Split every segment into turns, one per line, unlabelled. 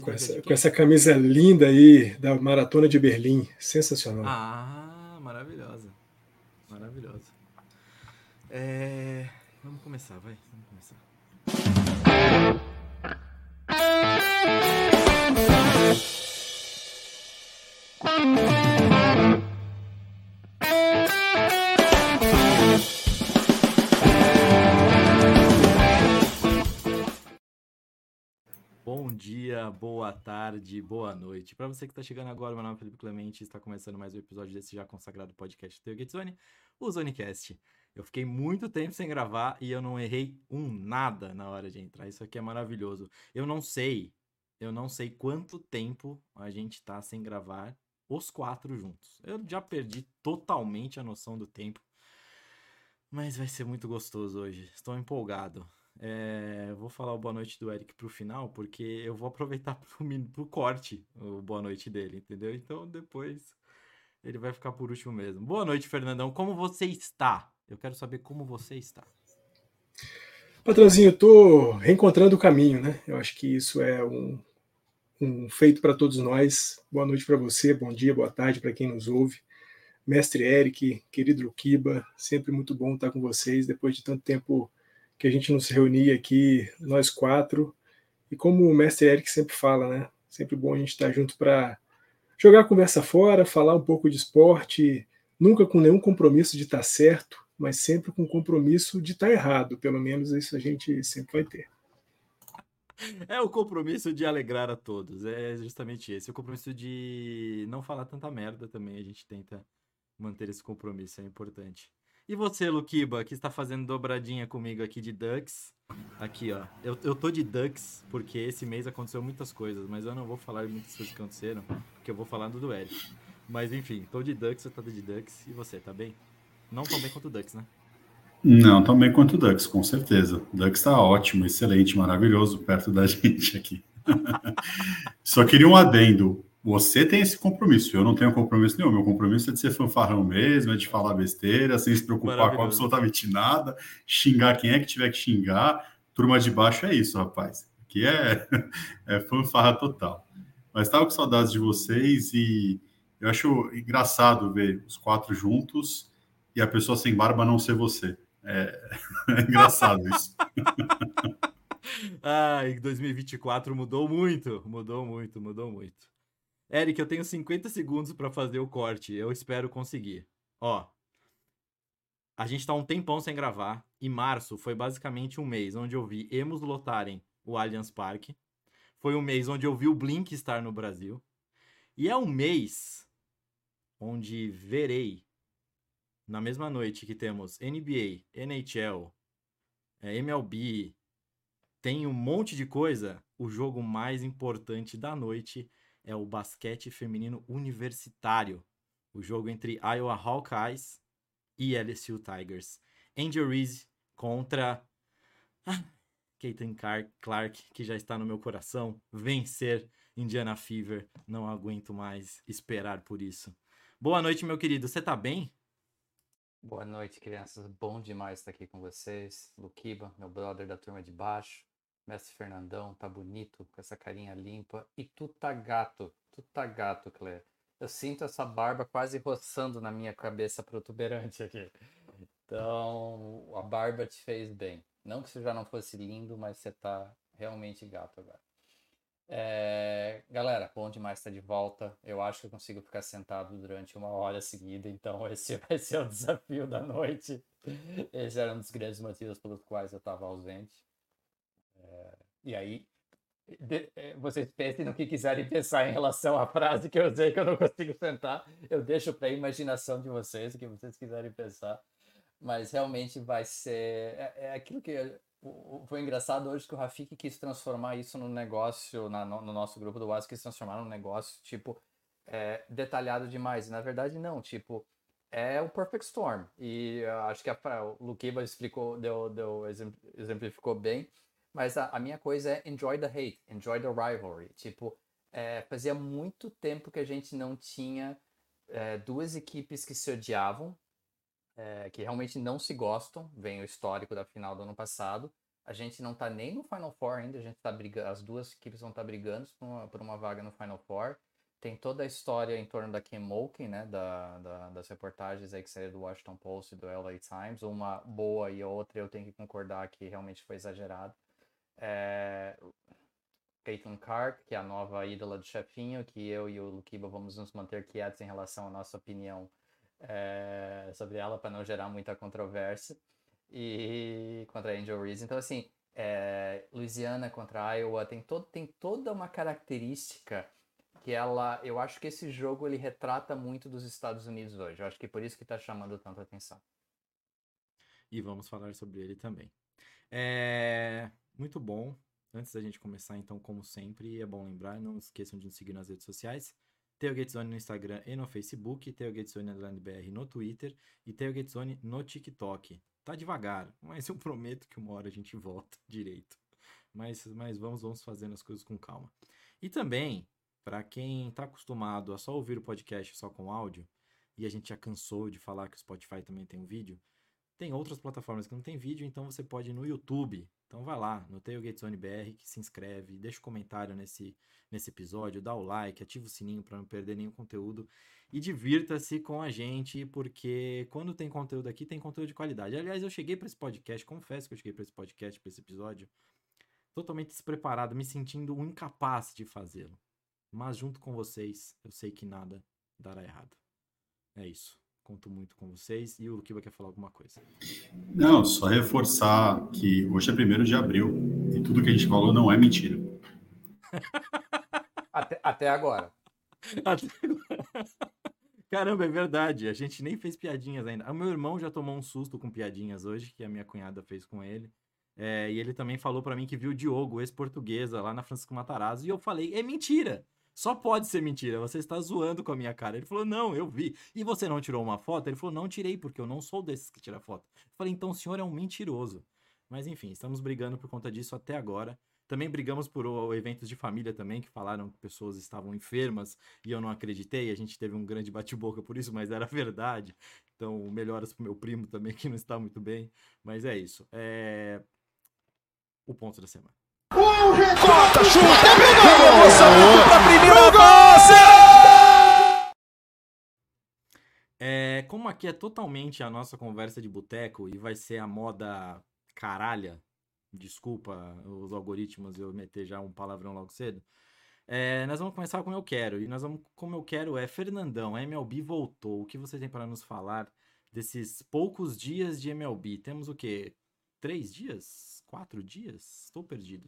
Camisa de
Com
quem?
essa camisa linda aí da Maratona de Berlim. Sensacional.
Ah, maravilhosa. Maravilhosa. Vamos começar, vai. Vamos começar. Bom dia, boa tarde, boa noite. Para você que está chegando agora, meu nome é Felipe Clemente e está começando mais um episódio desse já consagrado podcast do Tailgate Zone, o Zonecast. Eu fiquei muito tempo sem gravar e eu não errei nada na hora de entrar. Isso aqui é maravilhoso. Eu não sei quanto tempo a gente tá sem gravar os quatro juntos. Eu já perdi totalmente a noção do tempo, mas vai ser muito gostoso hoje. Estou empolgado. Vou falar o boa noite do Eric pro final, porque eu vou aproveitar pro corte o boa noite dele, entendeu? Então depois ele vai ficar por último mesmo. Boa noite, Fernandão. Como você está? Eu quero saber como você está.
Patrãozinho, eu tô reencontrando o caminho, né? Eu acho que isso é um feito para todos nós. Boa noite para você, bom dia, boa tarde para quem nos ouve. Mestre Eric, querido Luquiba, sempre muito bom estar com vocês depois de tanto tempo que a gente não se reunia aqui, nós quatro. E como o mestre Eric sempre fala, né? Sempre bom a gente estar junto para jogar a conversa fora, falar um pouco de esporte, nunca com nenhum compromisso de estar certo, mas sempre com compromisso de estar errado. Pelo menos isso a gente sempre vai ter.
É o compromisso de alegrar a todos. É justamente esse. O compromisso de não falar tanta merda também. A gente tenta manter esse compromisso, é importante. E você, Luquiba, que está fazendo dobradinha comigo aqui de Ducks. Aqui, ó. Eu tô de Ducks porque esse mês aconteceu muitas coisas, mas eu não vou falar muitas coisas que aconteceram, porque eu vou falar do Eric. Mas enfim, tô de Ducks, você tá de Ducks. E você, tá bem? Não tão bem quanto o Ducks, né?
Não tão bem quanto o Dux, com certeza. O Dux está ótimo, excelente, maravilhoso perto da gente aqui. Só queria um adendo. Você tem esse compromisso, eu não tenho compromisso nenhum. Meu compromisso é de ser fanfarrão mesmo, é de falar besteira, sem se preocupar com
Maravilhoso.
absolutamente nada, xingar quem é que tiver que xingar. Turma de baixo é isso, rapaz. Aqui é fanfarra total. Mas estava com saudades de vocês e eu acho engraçado ver os quatro juntos e a pessoa sem barba não ser você. É engraçado isso.
Ai, 2024 mudou muito. Mudou muito, mudou muito. Eric, eu tenho 50 segundos para fazer o corte. Eu espero conseguir. Ó, a gente tá um tempão sem gravar. E março foi basicamente um mês onde eu vi emos lotarem o Allianz Parque. Foi um mês onde eu vi o Blink estar no Brasil. E é um mês onde verei, na mesma noite que temos NBA, NHL, MLB, tem um monte de coisa. O jogo mais importante da noite é o basquete feminino universitário. O jogo entre Iowa Hawkeyes e LSU Tigers. Angel Reese contra Caitlin Clark, que já está no meu coração. Vencer Indiana Fever. Não aguento mais esperar por isso. Boa noite, meu querido. Você tá bem?
Boa noite, crianças. Bom demais estar aqui com vocês. Luquiba, meu brother da turma de baixo. Mestre Fernandão, tá bonito, com essa carinha limpa. E tu tá gato, Claire. Eu sinto essa barba quase roçando na minha cabeça protuberante aqui. Então, a barba te fez bem. Não que você já não fosse lindo, mas você tá realmente gato agora. Galera, bom demais estar de volta. Eu acho que eu consigo ficar sentado durante 1 hora seguida, então esse vai ser o desafio da noite. Esse era um dos grandes motivos pelos quais eu estava ausente. E aí, vocês pensem no que quiserem pensar em relação à frase que eu usei, que eu não consigo sentar. Eu deixo para a imaginação de vocês, o que vocês quiserem pensar. Mas realmente vai ser. É aquilo que. Foi engraçado hoje que o Rafik quis transformar isso num negócio, no nosso grupo do WhatsApp, quis transformar num negócio, tipo, detalhado demais. E na verdade, não, tipo, é o Perfect Storm. E acho que o Luquiba explicou, exemplificou bem. Mas a minha coisa é enjoy the hate, enjoy the rivalry. Tipo, fazia muito tempo que a gente não tinha duas equipes que se odiavam, que realmente não se gostam. Vem o histórico da final do ano passado. A gente não tá nem no Final Four ainda, a gente tá brigando, as duas equipes vão estar brigando por uma vaga no Final Four. Tem toda a história em torno da Kim Mulkey, né, das reportagens aí que saíram do Washington Post e do LA Times, uma boa e a outra eu tenho que concordar que realmente foi exagerado. Caitlin Clark, que é a nova ídola do chefinho, que eu e o Luquiba vamos nos manter quietos em relação à nossa opinião sobre ela, para não gerar muita controvérsia, e contra a Angel Reese. Então, assim, Louisiana contra Iowa tem toda uma característica que eu acho que esse jogo ele retrata muito dos Estados Unidos hoje. Eu acho que por isso que está chamando tanta atenção.
E vamos falar sobre ele também. Muito bom. Antes da gente começar, então, como sempre, é bom lembrar, não esqueçam de nos seguir nas redes sociais. Tailgate Zone no Instagram e no Facebook, Tailgate Zone _BR no Twitter e Tailgate Zone no TikTok. Tá devagar, mas eu prometo que uma hora a gente volta direito. Mas vamos fazendo as coisas com calma. E também, para quem tá acostumado a só ouvir o podcast só com áudio, e a gente já cansou de falar que o Spotify também tem um vídeo, tem outras plataformas que não tem vídeo, então você pode ir no YouTube. Então vai lá, no Tailgate Zone BR, que se inscreve, deixa um comentário nesse episódio, dá o like, ativa o sininho para não perder nenhum conteúdo e divirta-se com a gente, porque quando tem conteúdo aqui, tem conteúdo de qualidade. Aliás, eu cheguei para esse podcast, confesso que eu cheguei para esse podcast, para esse episódio, totalmente despreparado, me sentindo um incapaz de fazê-lo. Mas junto com vocês, eu sei que nada dará errado. É isso. Conto muito com vocês. E o Luquiba quer falar alguma coisa?
Não, só reforçar que hoje é 1º de abril e tudo que a gente falou não é mentira.
Até agora.
Caramba, é verdade. A gente nem fez piadinhas ainda. O meu irmão já tomou um susto com piadinhas hoje, que a minha cunhada fez com ele. E ele também falou pra mim que viu o Diogo, ex-portuguesa, lá na Francisco Matarazzo. E eu falei, é mentira! Só pode ser mentira, você está zoando com a minha cara. Ele falou, não, eu vi. E você não tirou uma foto? Ele falou, não tirei, porque eu não sou desses que tira foto. Eu falei, então o senhor é um mentiroso. Mas enfim, estamos brigando por conta disso até agora. Também brigamos por eventos de família também, que falaram que pessoas estavam enfermas e eu não acreditei. A gente teve um grande bate-boca por isso, mas era verdade. Então, melhoras pro meu primo também, que não está muito bem. Mas é isso. O ponto da semana.
Corta, chuta, pra primeira base!
Como aqui é totalmente a nossa conversa de boteco e vai ser a moda caralha, desculpa os algoritmos eu meter já um palavrão logo cedo, nós vamos começar com Eu Quero. E como eu quero Fernandão, a MLB voltou. O que você tem para nos falar desses poucos dias de MLB? Temos o quê? 3 dias? 4 dias? Estou perdido.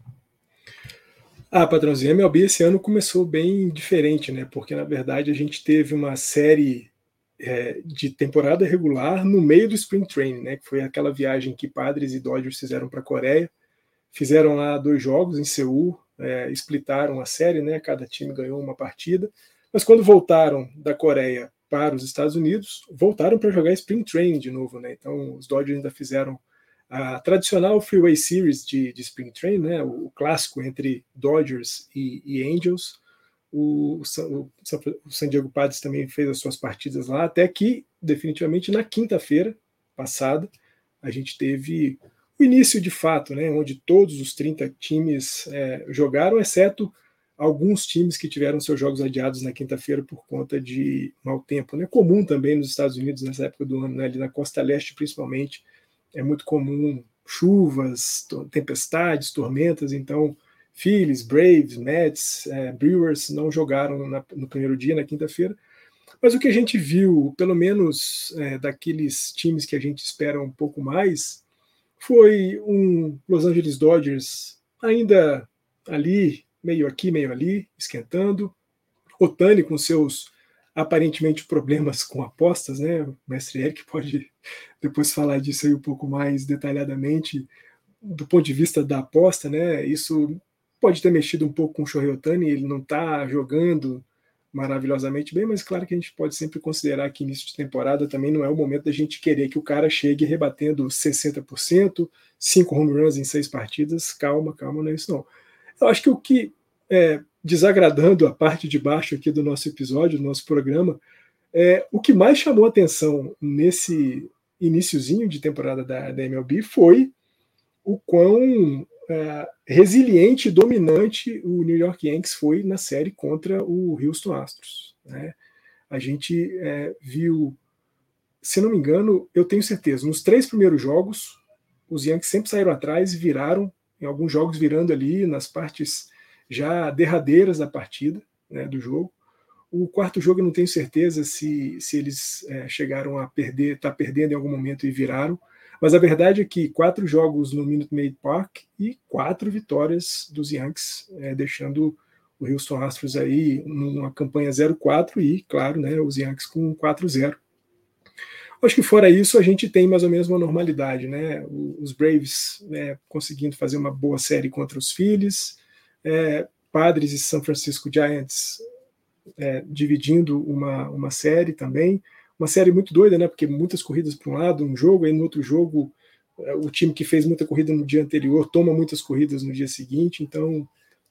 Patrãozinho, a MLB esse ano começou bem diferente, né? Porque, na verdade, a gente teve uma série de temporada regular no meio do Spring Training, né? Que foi aquela viagem que Padres e Dodgers fizeram para a Coreia. Fizeram lá 2 jogos em Seul, splitaram a série, né? Cada time ganhou uma partida. Mas quando voltaram da Coreia para os Estados Unidos, voltaram para jogar Spring Training de novo, né? Então, os Dodgers ainda fizeram a tradicional Freeway Series de Spring Training, né, o clássico entre Dodgers e Angels. O San Diego Padres também fez as suas partidas lá, até que, definitivamente, na quinta-feira passada, a gente teve o início de fato, né, onde todos os 30 times jogaram, exceto alguns times que tiveram seus jogos adiados na quinta-feira por conta de mau tempo. Né, comum também nos Estados Unidos nessa época do ano, né, ali na costa leste principalmente, é muito comum chuvas, tempestades, tormentas. Então Phillies, Braves, Mets, Brewers não jogaram no primeiro dia, na quinta-feira. Mas o que a gente viu, pelo menos daqueles times que a gente espera um pouco mais, foi um Los Angeles Dodgers ainda ali, meio aqui, meio ali, esquentando. Ohtani com seus aparentemente problemas com apostas, né? O mestre Eric pode depois falar disso aí um pouco mais detalhadamente do ponto de vista da aposta, né? Isso pode ter mexido um pouco com o Shohei Ohtani, ele não está jogando maravilhosamente bem, mas claro que a gente pode sempre considerar que início de temporada também não é o momento da gente querer que o cara chegue rebatendo 60%, 5 home runs em 6 partidas. Calma, não é isso não. Eu acho que o que desagradando a parte de baixo aqui do nosso episódio, do nosso programa, o que mais chamou atenção nesse iniciozinho de temporada da MLB foi o quão resiliente e dominante o New York Yankees foi na série contra o Houston Astros, né? A gente viu, se não me engano, eu tenho certeza, nos 3 primeiros jogos, os Yankees sempre saíram atrás e viraram, em alguns jogos virando ali nas partes já derradeiras da partida, né, do jogo. O quarto jogo eu não tenho certeza se eles chegaram a perder, tá perdendo em algum momento e viraram, mas a verdade é que 4 jogos no Minute Maid Park e 4 vitórias dos Yankees, deixando o Houston Astros aí numa campanha 0-4 e, claro, né, os Yankees com 4-0. Acho que fora isso a gente tem mais ou menos uma normalidade, né? Os Braves conseguindo fazer uma boa série contra os Phillies, Padres e San Francisco Giants dividindo uma série também, uma série muito doida, né? Porque muitas corridas para um lado, um jogo, aí no outro jogo o time que fez muita corrida no dia anterior toma muitas corridas no dia seguinte, então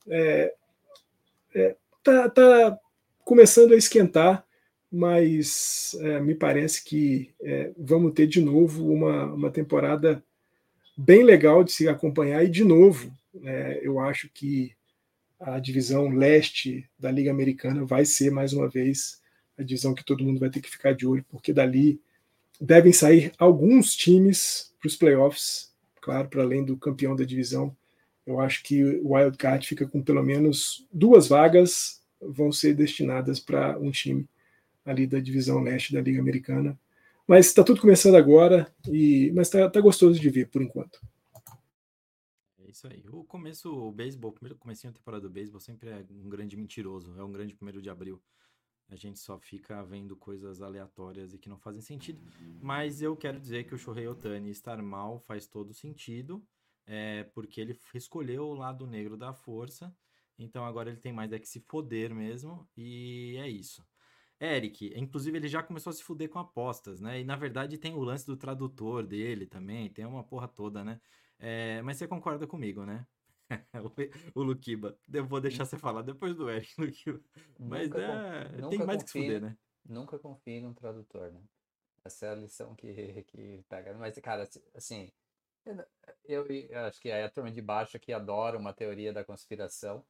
tá começando a esquentar, mas me parece que vamos ter de novo uma temporada bem legal de se acompanhar, e de novo eu acho que a divisão leste da Liga Americana vai ser mais uma vez a divisão que todo mundo vai ter que ficar de olho, porque dali devem sair alguns times para os playoffs, claro, para além do campeão da divisão. Eu acho que o Wild Card fica com pelo menos 2 vagas vão ser destinadas para um time ali da divisão leste da Liga Americana. Mas está tudo começando agora, mas tá gostoso de ver por enquanto.
É isso aí. O beisebol, o primeiro comecinho da temporada do beisebol sempre é um grande mentiroso, é um grande 1º de abril. A gente só fica vendo coisas aleatórias e que não fazem sentido. Mas eu quero dizer que o Shohei Ohtani estar mal faz todo sentido, porque ele escolheu o lado negro da força, então agora ele tem mais que se foder mesmo, e é isso. Eric, inclusive ele já começou a se fuder com apostas, né? E na verdade tem o lance do tradutor dele também, tem uma porra toda, né? Mas você concorda comigo, né? O Luquiba. Eu vou deixar você falar depois do Eric, Luquiba. Mas tem mais que se fuder, né?
Nunca confie num tradutor, né? Essa é a lição que pega. Mas, cara, assim, eu acho que a turma de baixo aqui adora uma teoria da conspiração.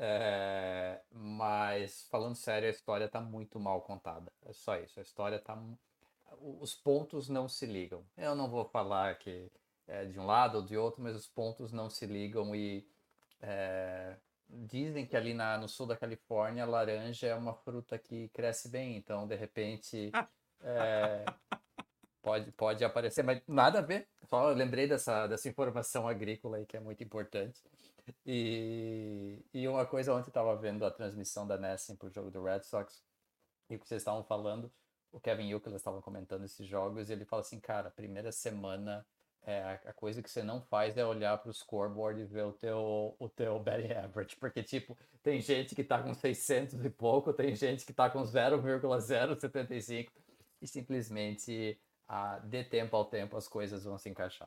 Mas, falando sério, a história tá muito mal contada. É só isso. A história tá. Os pontos não se ligam. Eu não vou falar que é de um lado ou de outro, mas os pontos não se ligam e. Dizem que ali no sul da Califórnia, a laranja é uma fruta que cresce bem, então de repente pode aparecer, mas nada a ver. Só eu lembrei dessa informação agrícola aí que é muito importante. E uma coisa, ontem eu estava vendo a transmissão da NESN para o jogo do Red Sox, e o que vocês estavam falando, o Kevin Youkilis estava comentando esses jogos, e ele fala assim, cara, primeira semana a coisa que você não faz é olhar para o scoreboard e ver o teu batting average, porque tipo, tem gente que tá com 600 e pouco, tem gente que tá com 0,075 e simplesmente de tempo ao tempo as coisas vão se encaixar.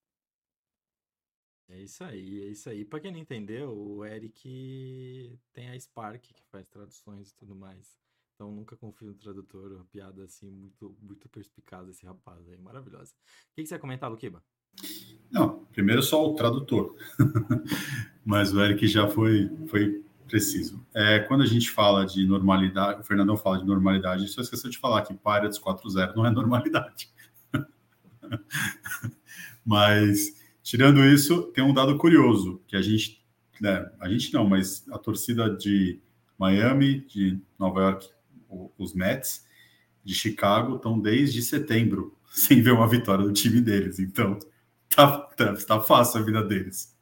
É isso aí, é isso aí. Pra quem não entendeu, o Eric tem a Spark que faz traduções e tudo mais. Então nunca confio no tradutor, uma piada assim muito, muito perspicaz esse rapaz aí, maravilhosa. O que você ia comentar, Luquiba?
Não, primeiro só o tradutor. Mas o Eric já foi preciso. Quando a gente fala de normalidade, o Fernandão fala de normalidade, só esqueceu de falar que Pirates 4-0 não é normalidade. Mas, tirando isso, tem um dado curioso, que a gente não, mas a torcida de Miami, de Nova York, os Mets, de Chicago, estão desde setembro sem ver uma vitória do time deles. Então, tá fácil a vida deles.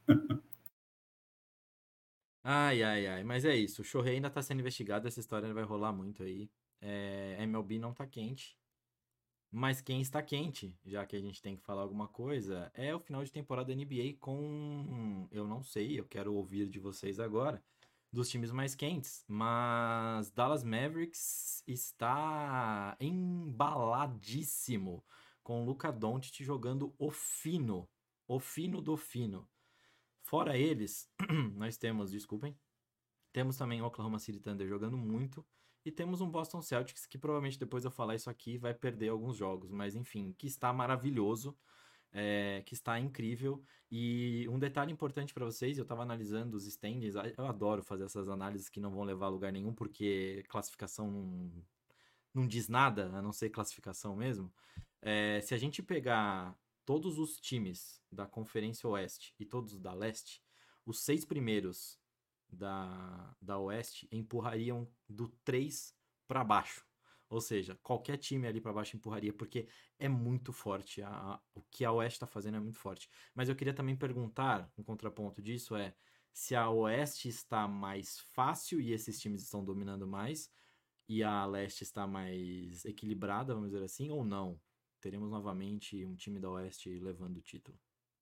Ai, mas é isso. O Shohei ainda tá sendo investigado, essa história vai rolar muito aí. MLB não tá quente. Mas quem está quente, já que a gente tem que falar alguma coisa, é o final de temporada da NBA com... Eu não sei, eu quero ouvir de vocês agora, dos times mais quentes. Mas Dallas Mavericks está embaladíssimo com o Luka Doncic jogando o fino do fino. Fora eles, nós temos, desculpem, temos também o Oklahoma City Thunder jogando muito. E temos um Boston Celtics que provavelmente depois eu falar isso aqui vai perder alguns jogos. Mas enfim, que está maravilhoso. que está incrível. E um detalhe importante para vocês, eu estava analisando os standings, eu adoro fazer essas análises que não vão levar a lugar nenhum, porque classificação não diz nada, a não ser classificação mesmo. Se a gente pegar todos os times da Conferência Oeste e todos da Leste, os 6 primeiros da Oeste empurrariam do 3 para baixo. Ou seja, qualquer time ali para baixo empurraria, porque é muito forte. O que a Oeste está fazendo é muito forte. Mas eu queria também perguntar, um contraponto disso se a Oeste está mais fácil e esses times estão dominando mais, e a Leste está mais equilibrada, vamos dizer assim, ou não? Teremos novamente um time da Oeste levando o título.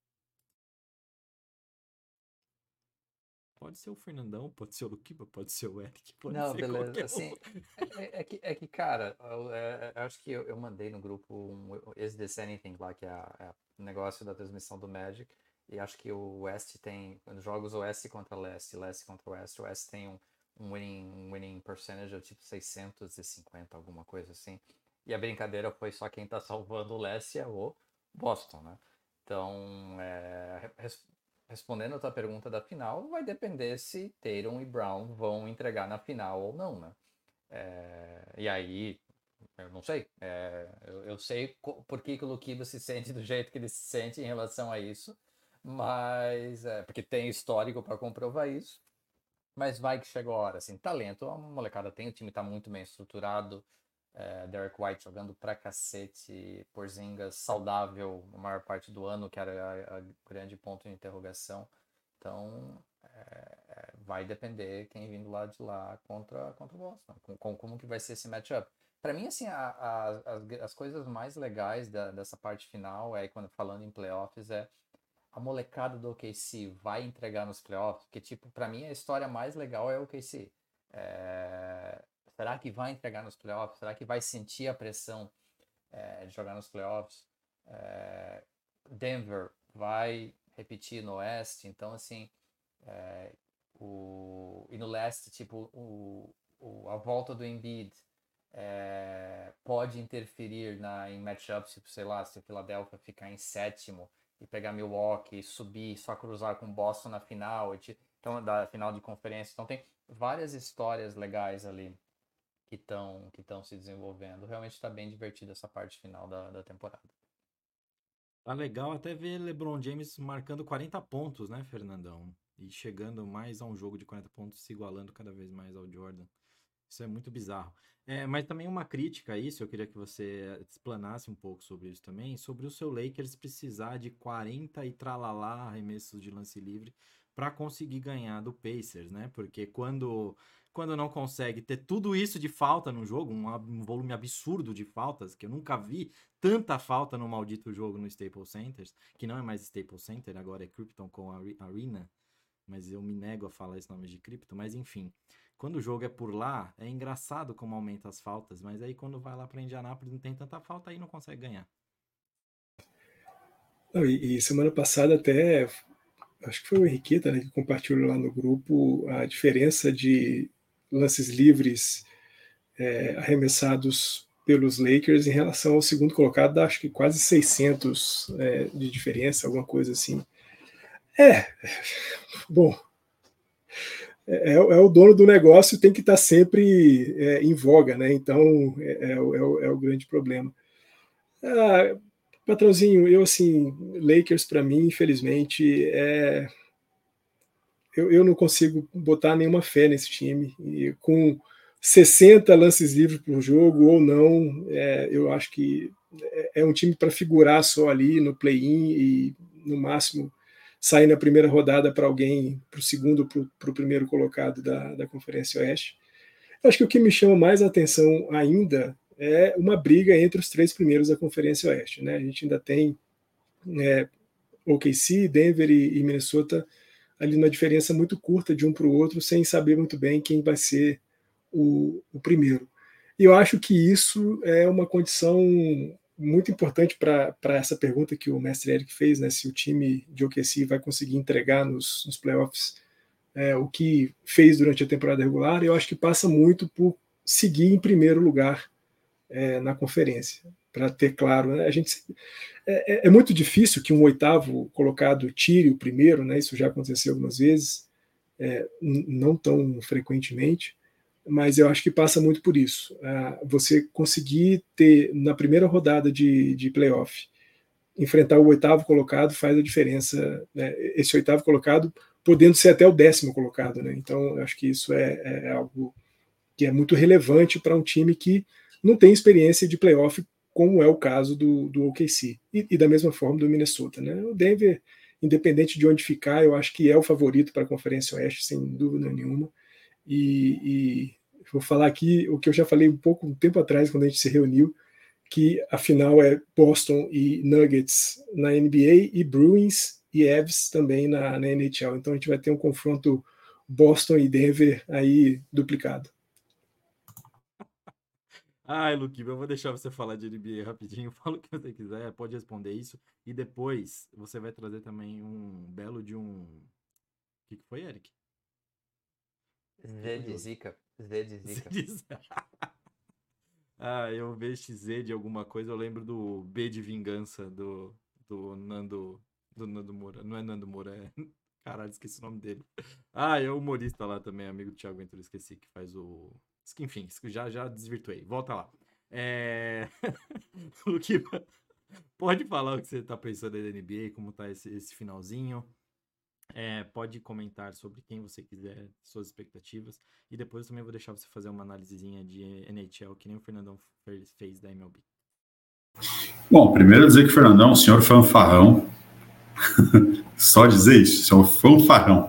Pode ser o Fernandão, pode ser o Luquiba, pode ser o Eric, pode
Não,
ser
beleza.
qualquer
Assim,
um.
é que, cara, eu acho que eu mandei no grupo Is This Anything lá, que é o negócio da transmissão do Magic. E acho que o West tem jogos Oeste contra Leste, Leste contra Oeste. O West tem um winning percentage de tipo 650, alguma coisa assim. E a brincadeira foi só quem tá salvando o Leste é o Boston, né? Então, respondendo a tua pergunta da final, vai depender se Tatum e Brown vão entregar na final ou não, né? E aí, eu não sei. Eu sei por que o Luquiba se sente do jeito que ele se sente em relação a isso, mas porque tem histórico para comprovar isso. Mas vai que chegou a hora, assim, talento, a molecada tem, o time tá muito bem estruturado, Derek White jogando pra cacete, Porzingis saudável a maior parte do ano, que era a grande ponto de interrogação. Então, vai depender quem vindo lá de lá contra o Boston, como que vai ser esse matchup. Para mim, assim, as coisas mais legais dessa parte final, quando falando em playoffs, a molecada do OKC vai entregar nos playoffs, porque, tipo, pra mim a história mais legal é o OKC. Será que vai entregar nos playoffs? Será que vai sentir a pressão de jogar nos playoffs? Denver vai repetir no Oeste, então, assim, e no Leste, tipo, a volta do Embiid pode interferir em matchups, tipo, sei lá, se o Philadelphia ficar em 7º, e pegar Milwaukee, subir, só cruzar com Boston na final, então, da final de conferência. Então tem várias histórias legais ali que estão se desenvolvendo. Realmente está bem divertida essa parte final da temporada.
Tá legal até ver LeBron James marcando 40 pontos, né, Fernandão? E chegando mais a um jogo de 40 pontos, se igualando cada vez mais ao Jordan. Isso é muito bizarro. Mas também uma crítica a isso, eu queria que você explanasse um pouco sobre isso também, sobre o seu Lakers precisar de 40 e tralalá arremessos de lance livre para conseguir ganhar do Pacers, né? Porque quando não consegue ter tudo isso de falta no jogo, um volume absurdo de faltas, que eu nunca vi tanta falta no maldito jogo no Staples Center, que não é mais Staples Center, agora é Krypton com Arena, mas eu me nego a falar esse nome de Krypton, mas enfim. Quando o jogo é por lá, é engraçado como aumenta as faltas, mas aí quando vai lá para Indianápolis não tem tanta falta, aí não consegue ganhar.
E semana passada até, acho que foi o Henriqueta, né, que compartilhou lá no grupo a diferença de lances livres arremessados pelos Lakers em relação ao segundo colocado, acho que quase 600 de diferença, alguma coisa assim. Bom, é o dono do negócio, tem que estar sempre em voga, né? Então é o grande problema. Patrãozinho, eu assim, Lakers para mim, infelizmente, eu não consigo botar nenhuma fé nesse time. E com 60 lances livres por jogo ou não, eu acho que é um time para figurar só ali no play-in e no máximo sair na primeira rodada para alguém, para o segundo, para o primeiro colocado da Conferência Oeste. Eu acho que o que me chama mais a atenção ainda é uma briga entre os 3 primeiros da Conferência Oeste, né? A gente ainda tem OKC, Denver e Minnesota ali numa diferença muito curta de um para o outro, sem saber muito bem quem vai ser o primeiro. E eu acho que isso é uma condição muito importante para essa pergunta que o mestre Eric fez, né, se o time de OKC vai conseguir entregar nos playoffs o que fez durante a temporada regular. Eu acho que passa muito por seguir em primeiro lugar na conferência. para ter claro, né? É muito difícil que um oitavo colocado tire o primeiro, né? Isso já aconteceu algumas vezes, não tão frequentemente, mas eu acho que passa muito por isso. Você conseguir ter, na primeira rodada de playoff, enfrentar o oitavo colocado faz a diferença, né? Esse oitavo colocado podendo ser até o 10º colocado, né? Então, eu acho que isso é algo que é muito relevante para um time que não tem experiência de playoff, como é o caso do OKC, e da mesma forma do Minnesota, né? O Denver, independente de onde ficar, eu acho que é o favorito para a Conferência Oeste, sem dúvida nenhuma, e vou falar aqui o que eu já falei um tempo atrás, quando a gente se reuniu, que a final é Boston e Nuggets na NBA e Bruins e Avs também na NHL. Então a gente vai ter um confronto Boston e Denver aí duplicado.
Ai, Luquiba, eu vou deixar você falar de NBA rapidinho. Fala o que você quiser, pode responder isso. E depois você vai trazer também um belo de um... O que foi, Eric?
Z de Zica. Z de Zica.
Eu vejo Z de alguma coisa, eu lembro do B de Vingança do Nando Moura. Não é Nando Moura, é... Caralho, esqueci o nome dele. É o humorista lá também, amigo do Thiago Ventura, esqueci, que faz o... Enfim, já desvirtuei. Volta lá. Luquiba, pode falar o que você tá pensando aí da NBA, como tá esse finalzinho. Pode comentar sobre quem você quiser, suas expectativas. E depois eu também vou deixar você fazer uma análisezinha de NHL, que nem o Fernandão fez da MLB.
Bom, primeiro dizer que o Fernandão é um senhor fanfarrão. Só dizer isso, senhor fanfarrão.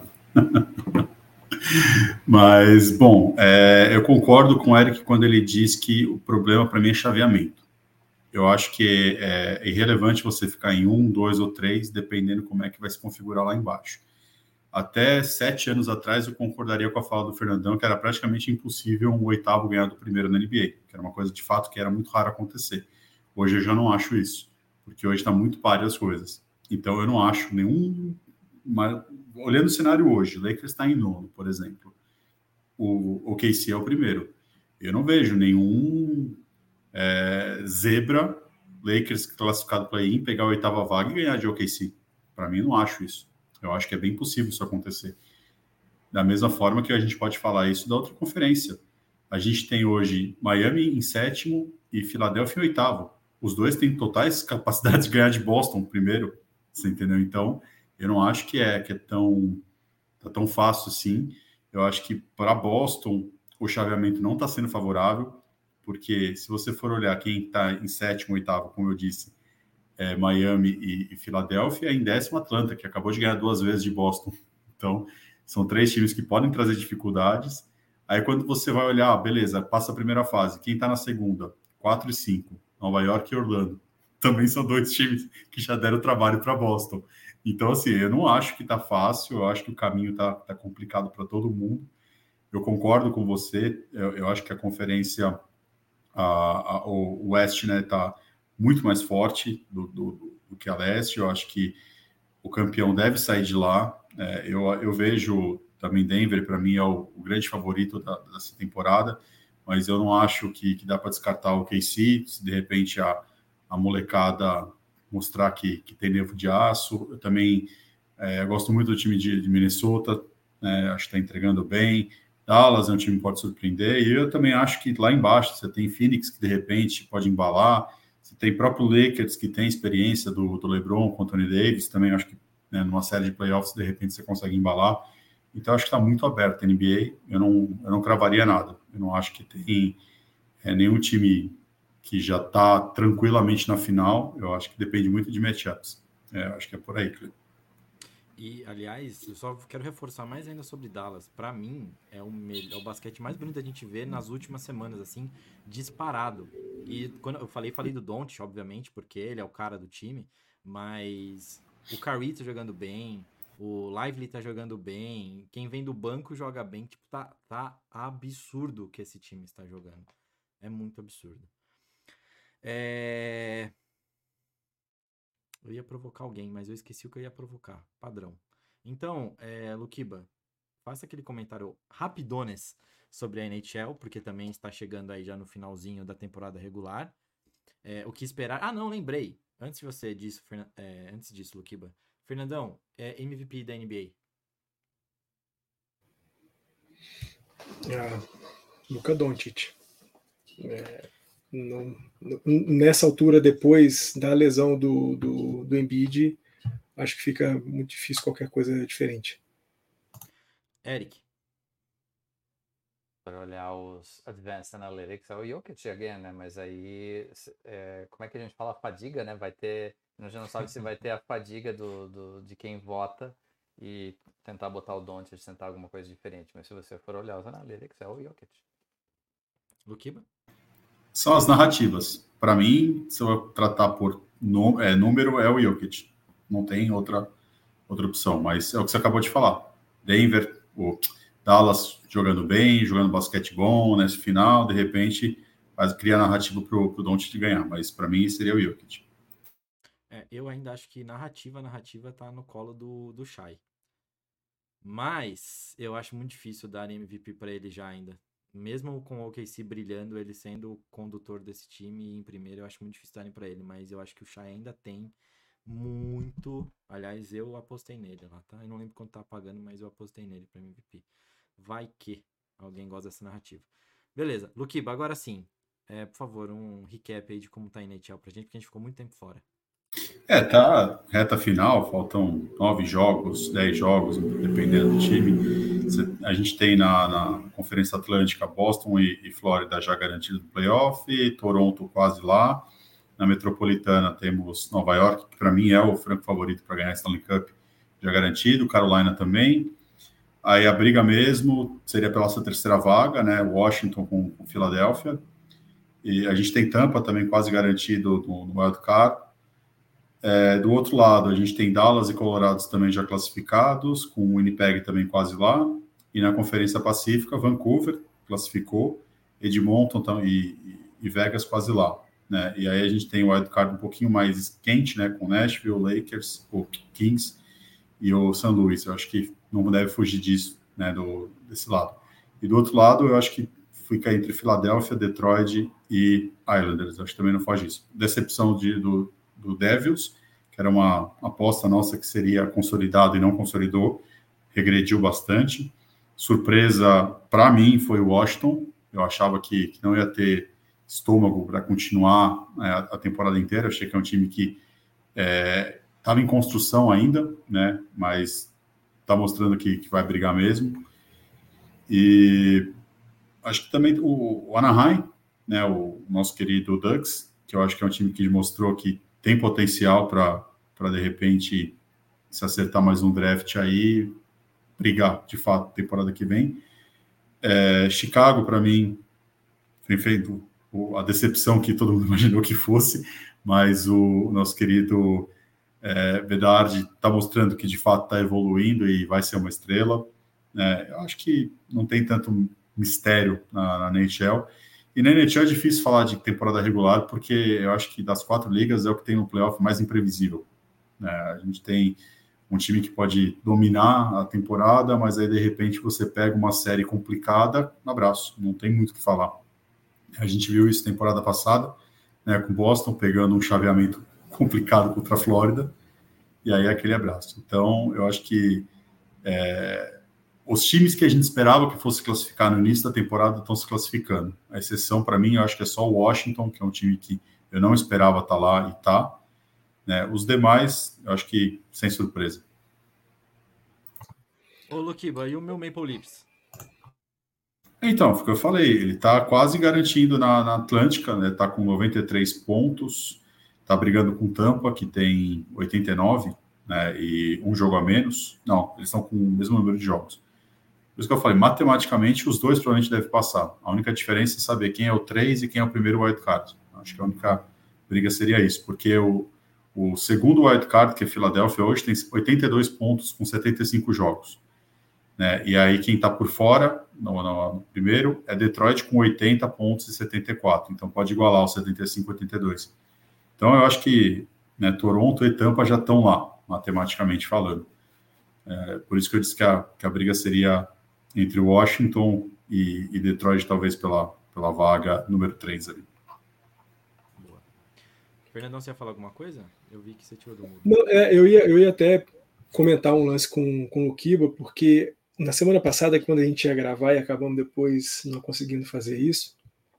Mas, bom, eu concordo com o Eric quando ele diz que o problema para mim é chaveamento. Eu acho que é irrelevante você ficar em 1, 2 ou 3, dependendo como é que vai se configurar lá embaixo. Até 7 anos atrás eu concordaria com a fala do Fernandão que era praticamente impossível um oitavo ganhar do primeiro na NBA, que era uma coisa de fato que era muito raro acontecer. Hoje eu já não acho isso, porque hoje está muito páreo as coisas. Então eu não acho nenhum... Olhando o cenário hoje, o Lakers está em 9º, por exemplo. O OKC é o primeiro. Eu não vejo nenhum zebra, Lakers classificado para ir pegar a 8ª vaga e ganhar de OKC. Para mim, não acho isso. Eu acho que é bem possível isso acontecer. Da mesma forma que a gente pode falar isso da outra conferência. A gente tem hoje Miami em 7º e Filadélfia em 8º. Os dois têm totais capacidades de ganhar de Boston primeiro. Você entendeu? Então, eu não acho que é tão fácil assim. Eu acho que para Boston o chaveamento não está sendo favorável, porque se você for olhar quem está em 7º, 8º, como eu disse, Miami e Filadélfia, em 10º Atlanta, que acabou de ganhar 2 vezes de Boston. Então, são 3 times que podem trazer dificuldades. Aí quando você vai olhar, beleza, passa a primeira fase, quem está na segunda? 4 e 5, Nova York e Orlando. Também são 2 times que já deram trabalho para Boston. Então, assim, eu não acho que está fácil, eu acho que o caminho está complicado para todo mundo. Eu concordo com você, eu acho que a conferência, o West, né, está muito mais forte do que a Leste. Eu acho que o campeão deve sair de lá. Eu vejo também Denver, para mim, é o grande favorito dessa temporada, mas eu não acho que dá para descartar o OKC, se de repente a molecada mostrar que tem nervo de aço. Eu também gosto muito do time de Minnesota, acho que está entregando bem. Dallas é um time que pode surpreender, e eu também acho que lá embaixo você tem Phoenix, que de repente pode embalar, você tem próprio Lakers, que tem experiência do LeBron com o Anthony Davis, também acho que numa série de playoffs, de repente você consegue embalar. Então acho que está muito aberto a NBA, eu não cravaria nada, eu não acho que tem nenhum time que já está tranquilamente na final, eu acho que depende muito de matchups. Acho que é por aí, Cleber.
E, aliás, eu só quero reforçar mais ainda sobre Dallas. Pra mim, é o basquete mais bonito da gente ver nas últimas semanas, assim, disparado. E quando eu falei do Doncic, obviamente, porque ele é o cara do time, mas o Curry tá jogando bem, o Lively tá jogando bem, quem vem do banco joga bem, tipo, tá absurdo o que esse time está jogando. É muito absurdo. Eu ia provocar alguém, mas eu esqueci o que eu ia provocar. Padrão. Então, Luquiba, faça aquele comentário rapidones sobre a NHL, porque também está chegando aí já no finalzinho da temporada regular. o que esperar... Ah, não, lembrei. Antes disso, Luquiba. Fernandão, MVP da NBA.
Luka Doncic. Nessa altura, depois da lesão do Embiid, acho que fica muito difícil qualquer coisa diferente.
Eric.
Para olhar os Advanced Analytics, é o Jokic again, né? Mas aí, como é que a gente fala? Fadiga, né? Vai ter... A gente não sabe se vai ter a fadiga de quem vota e tentar botar o Doncic, tentar alguma coisa diferente. Mas se você for olhar os Analytics, é o Jokic.
Luquiba?
São as narrativas. Para mim, se eu tratar por número, é o Jokic. Não tem outra opção, mas é o que você acabou de falar. Denver, o Dallas jogando bem, jogando basquete bom nesse final, de repente cria narrativa pro Doncic ganhar, mas para mim seria o Jokic.
Eu ainda acho que narrativa tá no colo do Shai. Mas eu acho muito difícil dar MVP para ele já ainda. Mesmo com o OKC brilhando, ele sendo o condutor desse time em primeiro, eu acho muito difícil darem para ele. Mas eu acho que o Shai ainda tem muito... Aliás, eu apostei nele lá, tá? Eu não lembro quanto tá pagando, mas eu apostei nele para MVP. Vai que alguém gosta dessa narrativa. Beleza, Luquiba, agora sim. Por favor, um recap aí de como tá a NHL pra gente, porque a gente ficou muito tempo fora.
Tá reta final, faltam 9 jogos, 10 jogos, dependendo do time. A gente tem na Conferência Atlântica Boston e Flórida já garantido no playoff, Toronto quase lá. Na Metropolitana temos Nova York, que para mim é o franco favorito para ganhar a Stanley Cup, já garantido, Carolina também. Aí a briga mesmo seria pela sua terceira vaga, né? Washington com Filadélfia. E a gente tem Tampa também quase garantido no Wild Card. Do outro lado, a gente tem Dallas e Colorado também já classificados, com o Winnipeg também quase lá. E na Conferência Pacífica, Vancouver classificou, Edmonton e Vegas quase lá. Né? E aí a gente tem o Wild Card um pouquinho mais quente, né? Com Nashville, Lakers, o Kings e o St. Louis. Eu acho que não deve fugir disso, né? Desse lado. E do outro lado, eu acho que fica entre Filadélfia, Detroit e Islanders. Eu acho que também não foge disso. Decepção do Devils, que era uma aposta nossa que seria consolidado e não consolidou, regrediu bastante. Surpresa, para mim, foi o Washington. Eu achava que não ia ter estômago para continuar a temporada inteira. Eu achei que é um time que estava em construção ainda, né? Mas está mostrando que vai brigar mesmo. E acho que também o Anaheim, né? O nosso querido Ducks, que eu acho que é um time que mostrou que tem potencial para de repente, se acertar mais um draft aí, brigar, de fato, temporada que vem. Chicago, para mim, tem feito a decepção que todo mundo imaginou que fosse, mas o nosso querido Bedard está mostrando que, de fato, está evoluindo e vai ser uma estrela. Eu acho que não tem tanto mistério na NHL. E na NHL é difícil falar de temporada regular, porque eu acho que das 4 ligas é o que tem no playoff mais imprevisível. A gente tem um time que pode dominar a temporada, mas aí de repente você pega uma série complicada, um abraço, não tem muito o que falar. A gente viu isso temporada passada, né, com Boston pegando um chaveamento complicado contra a Flórida, e aí aquele abraço. Então, eu acho que os times que a gente esperava que fosse classificar no início da temporada estão se classificando. A exceção, para mim, eu acho que é só o Washington, que é um time que eu não esperava estar lá e está. Né? Os demais, eu acho que sem surpresa.
Ô, Luquiba, e o meu Maple Leafs?
Então, foi o que eu falei, ele está quase garantido na Atlântica, né? Está com 93 pontos, está brigando com Tampa, que tem 89, né? E um jogo a menos. Não, eles estão com o mesmo número de jogos. Por isso que eu falei, matematicamente, os dois provavelmente devem passar. A única diferença é saber quem é o 3 e quem é o primeiro wildcard. Acho que a única briga seria isso, porque o segundo wildcard, que é Filadélfia, hoje tem 82 pontos com 75 jogos. Né? E aí quem está por fora, no primeiro, é Detroit com 80 pontos e 74. Então pode igualar os 75 e 82. Então eu acho que, né, Toronto e Tampa já estão lá, matematicamente falando. Por isso que eu disse que a briga seria entre Washington e Detroit, talvez pela vaga número 3 ali.
Boa. Fernandão, você ia falar alguma coisa? Eu vi que você tirou do mudo.
Não, eu ia até comentar um lance com o Kiba, porque na semana passada, quando a gente ia gravar e acabamos depois não conseguindo fazer isso,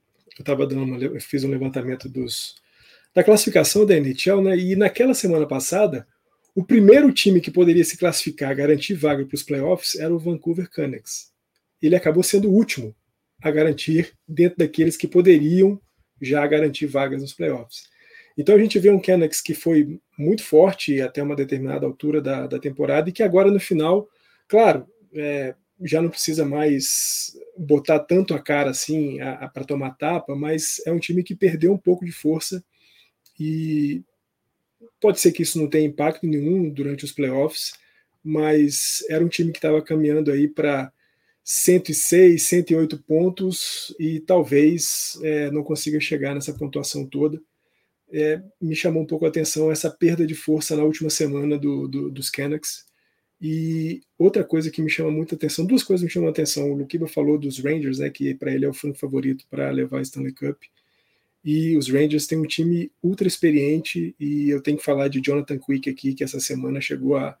eu fiz um levantamento da classificação da NHL, né? E naquela semana passada, o primeiro time que poderia se classificar, garantir vaga para os playoffs, era o Vancouver Canucks. Ele acabou sendo o último a garantir dentro daqueles que poderiam já garantir vagas nos playoffs. Então a gente vê um Canucks que foi muito forte até uma determinada altura da temporada e que agora no final, claro, já não precisa mais botar tanto a cara assim para tomar tapa, mas é um time que perdeu um pouco de força e pode ser que isso não tenha impacto nenhum durante os playoffs, mas era um time que estava caminhando aí para 106, 108 pontos e talvez não consiga chegar nessa pontuação toda. Me chamou um pouco a atenção essa perda de força na última semana dos Canucks. E outra coisa que me chama muita atenção, duas coisas me chamam a atenção. O Luquiba falou dos Rangers, né, que para ele é o franco favorito para levar a Stanley Cup. E os Rangers têm um time ultra experiente e eu tenho que falar de Jonathan Quick aqui, que essa semana chegou a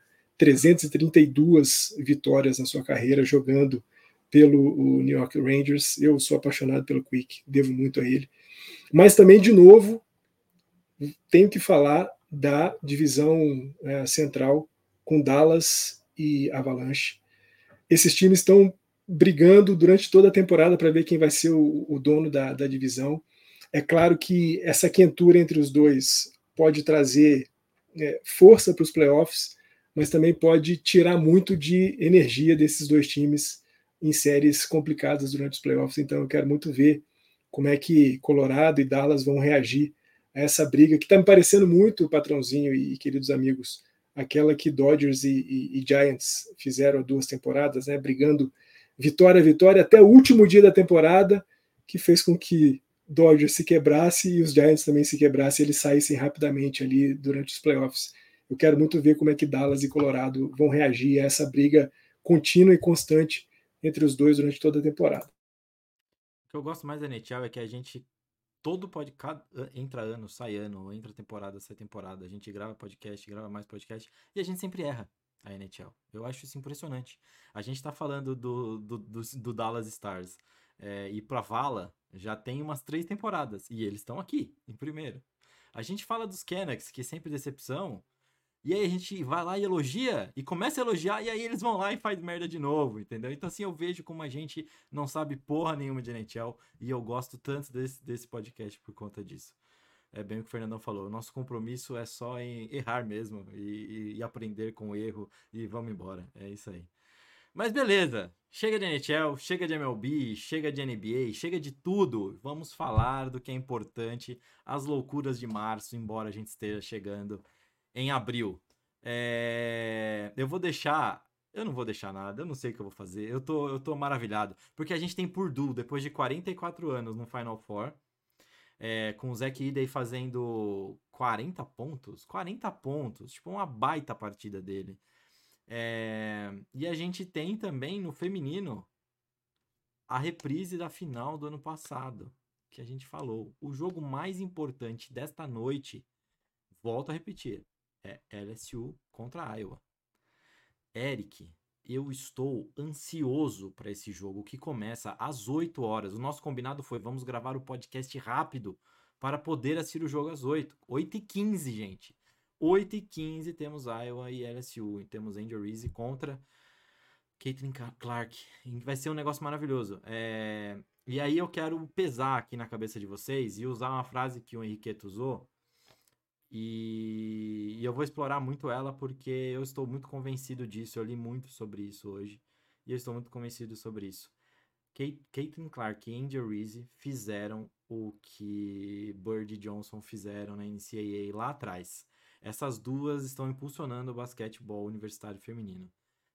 332 vitórias na sua carreira jogando pelo New York Rangers. Eu sou apaixonado pelo Quick, devo muito a ele. Mas também, de novo, tenho que falar da divisão central com Dallas e Avalanche. Esses times estão brigando durante toda a temporada para ver quem vai ser o dono da divisão. É claro que essa quentura entre os dois pode trazer força para os playoffs, mas também pode tirar muito de energia desses dois times em séries complicadas durante os playoffs. Então eu quero muito ver como é que Colorado e Dallas vão reagir a essa briga, que está me parecendo muito, patrãozinho e queridos amigos, aquela que Dodgers e Giants fizeram há 2 temporadas, né, brigando vitória a vitória até o último dia da temporada, que fez com que Dodgers se quebrasse e os Giants também se quebrassem, eles saíssem rapidamente ali durante os playoffs. Eu quero muito ver como é que Dallas e Colorado vão reagir a essa briga contínua e constante entre os dois durante toda a temporada.
O que eu gosto mais da NHL é que a gente entra ano, sai ano, entra temporada, sai temporada. A gente grava podcast, grava mais podcast e a gente sempre erra a NHL. Eu acho isso impressionante. A gente tá falando do Dallas Stars e pra Vala já tem umas 3 temporadas e eles estão aqui, em primeiro. A gente fala dos Canucks, que é sempre decepção, e aí a gente vai lá e elogia, e começa a elogiar, e aí eles vão lá e faz merda de novo, entendeu? Então assim, eu vejo como a gente não sabe porra nenhuma de NHL, e eu gosto tanto desse podcast por conta disso. É bem o que o Fernandão falou, o nosso compromisso é só em errar mesmo, e aprender com o erro, e vamos embora, é isso aí. Mas beleza, chega de NHL, chega de MLB, chega de NBA, chega de tudo. Vamos falar do que é importante, as loucuras de março, embora a gente esteja chegando em abril. Eu não vou deixar nada, eu não sei o que eu vou fazer. Eu tô maravilhado, porque a gente tem Purdue, depois de 44 anos no Final Four, com o Zach Edey fazendo 40 pontos, tipo uma baita partida dele. E a gente tem também no feminino a reprise da final do ano passado, que a gente falou. O jogo mais importante desta noite, volto a repetir, é LSU contra Iowa. Eric, eu estou ansioso para esse jogo que começa às 8 horas. O nosso combinado foi, vamos gravar o podcast rápido para poder assistir o jogo às 8. 8h15, gente. 8h15 temos Iowa e LSU. E temos Angel Reese contra Caitlin Clark. Vai ser um negócio maravilhoso. E aí eu quero pesar aqui na cabeça de vocês e usar uma frase que o Henriqueta usou. E eu vou explorar muito ela porque eu estou muito convencido disso. Eu li muito sobre isso hoje. E eu estou muito convencido sobre isso. Caitlin Clark e Angel Reese fizeram o que Bird e Johnson fizeram na NCAA lá atrás. Essas duas estão impulsionando o basquetebol universitário feminino.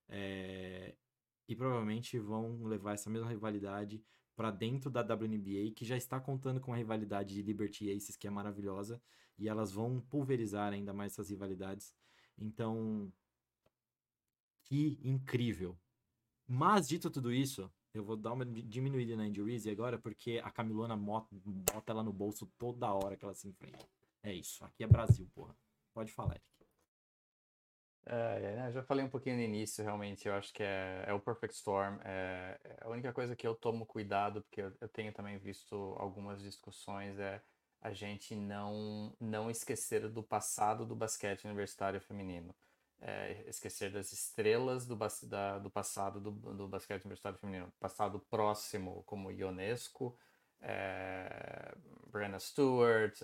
E provavelmente vão levar essa mesma rivalidade para dentro da WNBA, que já está contando com a rivalidade de Liberty Aces, que é maravilhosa, e elas vão pulverizar ainda mais essas rivalidades. Então, que incrível. Mas, dito tudo isso, eu vou dar uma diminuída na Angel Reese agora, porque a Camilona bota ela no bolso toda hora que ela se enfrenta. É isso. Aqui é Brasil, porra. Pode falar, Eric.
Eu já falei um pouquinho no início, realmente, eu acho que é o Perfect Storm. A única coisa que eu tomo cuidado, porque eu tenho também visto algumas discussões, é a gente não esquecer do passado do basquete universitário feminino. Esquecer das estrelas do passado do basquete universitário feminino. Passado próximo, como Ionesco, Brenna Stewart,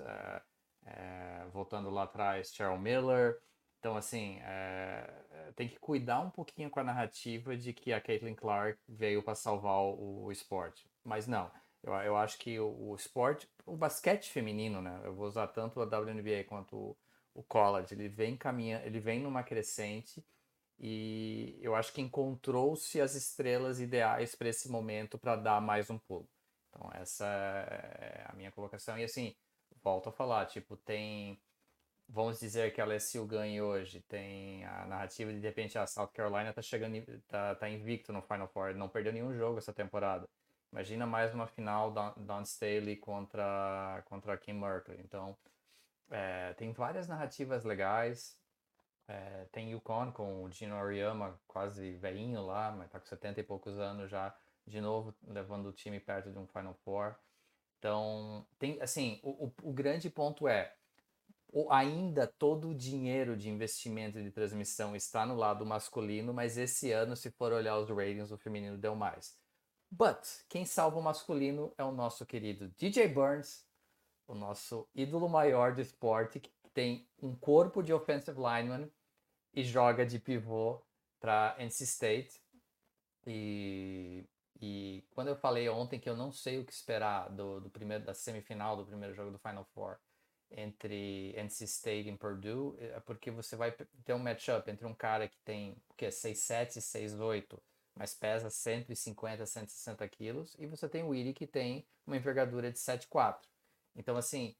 voltando lá atrás, Cheryl Miller. Então, assim, tem que cuidar um pouquinho com a narrativa de que a Caitlin Clark veio para salvar o esporte. Mas não, eu acho que o esporte, o basquete feminino, né? Eu vou usar tanto a WNBA quanto o college, ele vem numa crescente e eu acho que encontrou-se as estrelas ideais para esse momento para dar mais um pulo. Então, essa é a minha colocação. E, assim, volto a falar, tipo, vamos dizer que a LSU ganhe hoje, tem a narrativa de repente a South Carolina tá invicto no Final Four, não perdeu nenhum jogo essa temporada. Imagina mais uma final Dawn Staley contra a Kim Merkley. Então, tem várias narrativas legais. Tem UConn com o Gino Auriemma, quase velhinho lá, mas tá com 70 e poucos anos já, de novo levando o time perto de um Final Four. Então, tem, assim, o grande ponto ainda todo o dinheiro de investimento de transmissão está no lado masculino, mas esse ano, se for olhar os ratings, o feminino deu mais. But, quem salva o masculino é o nosso querido DJ Burns, o nosso ídolo maior do esporte, que tem um corpo de offensive lineman e joga de pivô para NC State. E quando eu falei ontem que eu não sei o que esperar da semifinal do primeiro jogo do Final Four, entre NC State e Purdue, porque você vai ter um matchup entre um cara que tem 6'7", 6'8", mas pesa 150, 160 quilos, e você tem o Willie que tem uma envergadura de 7'4". Então, assim,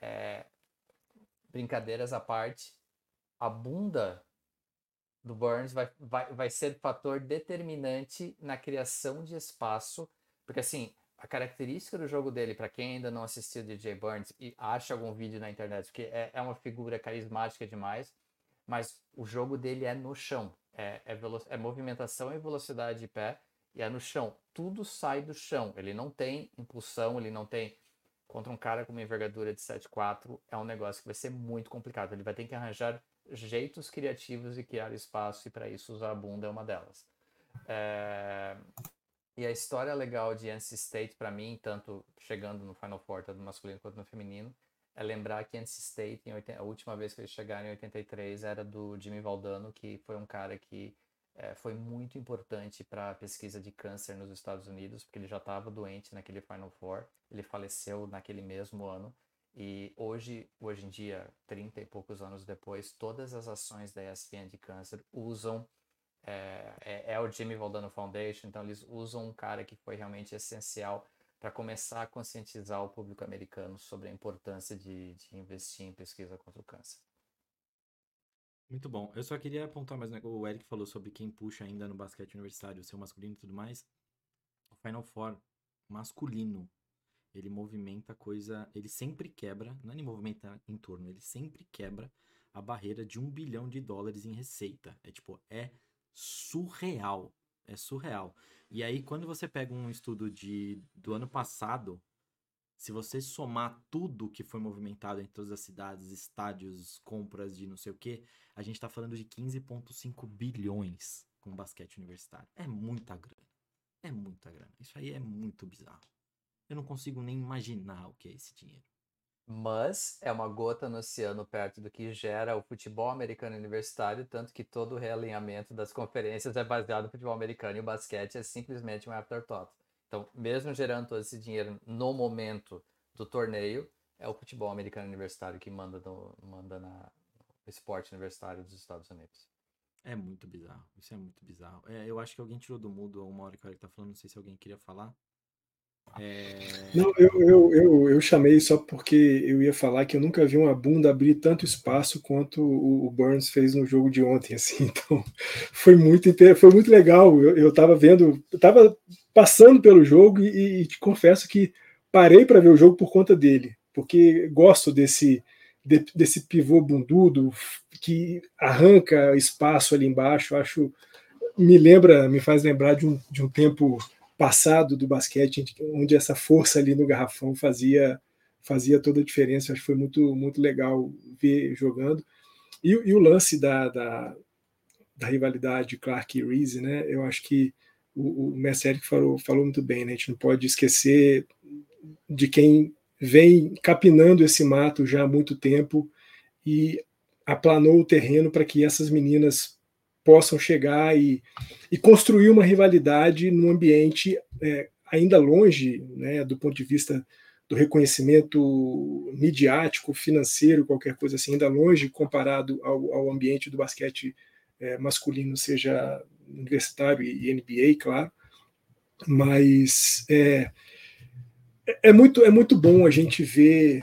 brincadeiras à parte, a bunda do Burns vai ser fator determinante na criação de espaço, porque, assim, a característica do jogo dele, para quem ainda não assistiu o DJ Burns e acha algum vídeo na internet, porque é uma figura carismática demais, mas o jogo dele é no chão. É movimentação e velocidade de pé, e é no chão. Tudo sai do chão. Ele não tem impulsão, ele não tem... Contra um cara com uma envergadura de 7'4", é um negócio que vai ser muito complicado. Ele vai ter que arranjar jeitos criativos de criar espaço, e para isso usar a bunda é uma delas. E a história legal de NC State, para mim, tanto chegando no Final Four, tanto no masculino quanto no feminino, é lembrar que NC State, a última vez que eles chegaram em 83, era do Jimmy Valdano, que foi um cara que foi muito importante para a pesquisa de câncer nos Estados Unidos, porque ele já estava doente naquele Final Four, ele faleceu naquele mesmo ano, e hoje em dia, 30 e poucos anos depois, todas as ações da ESPN de câncer usam o Jimmy Valdano Foundation, então eles usam um cara que foi realmente essencial para começar a conscientizar o público americano sobre a importância de investir em pesquisa contra o câncer.
Muito bom. Eu só queria apontar mais um negócio. O Eric falou sobre quem puxa ainda no basquete universitário, seu masculino e tudo mais. O Final Four masculino, ele movimenta coisa... Ele sempre quebra, não é nem movimenta em torno, ele sempre quebra a barreira de $1 bilhão em receita. É surreal. É surreal. E aí, quando você pega um estudo do ano passado, se você somar tudo que foi movimentado em todas as cidades, estádios, compras de não sei o que, a gente tá falando de 15,5 bilhões com basquete universitário. É muita grana. É muita grana. Isso aí é muito bizarro. Eu não consigo nem imaginar o que é esse dinheiro.
Mas é uma gota no oceano perto do que gera o futebol americano universitário, tanto que todo o realinhamento das conferências é baseado no futebol americano e o basquete é simplesmente um afterthought. Então, mesmo gerando todo esse dinheiro no momento do torneio, é o futebol americano universitário que manda no esporte universitário dos Estados Unidos.
É muito bizarro. Isso é muito bizarro. Eu acho que alguém tirou do mudo uma hora que o Eric tá falando, não sei se alguém queria falar.
Não, eu chamei só porque eu ia falar que eu nunca vi uma bunda abrir tanto espaço quanto o Burns fez no jogo de ontem, assim. Então foi muito legal. Eu estava vendo, estava passando pelo jogo e te confesso que parei para ver o jogo por conta dele, porque gosto desse pivô bundudo que arranca espaço ali embaixo. Me faz lembrar de um tempo passado do basquete, onde essa força ali no garrafão fazia toda a diferença. Acho que foi muito, muito legal ver jogando. E o lance da rivalidade Clark e Reese, né? Eu acho que o Messi Eric falou muito bem, né? A gente não pode esquecer de quem vem capinando esse mato já há muito tempo e aplanou o terreno para que essas meninas possam chegar e construir uma rivalidade num ambiente ainda longe, né, do ponto de vista do reconhecimento midiático, financeiro, qualquer coisa assim, ainda longe comparado ao ambiente do basquete masculino, seja universitário e NBA, claro. Mas é muito bom a gente ver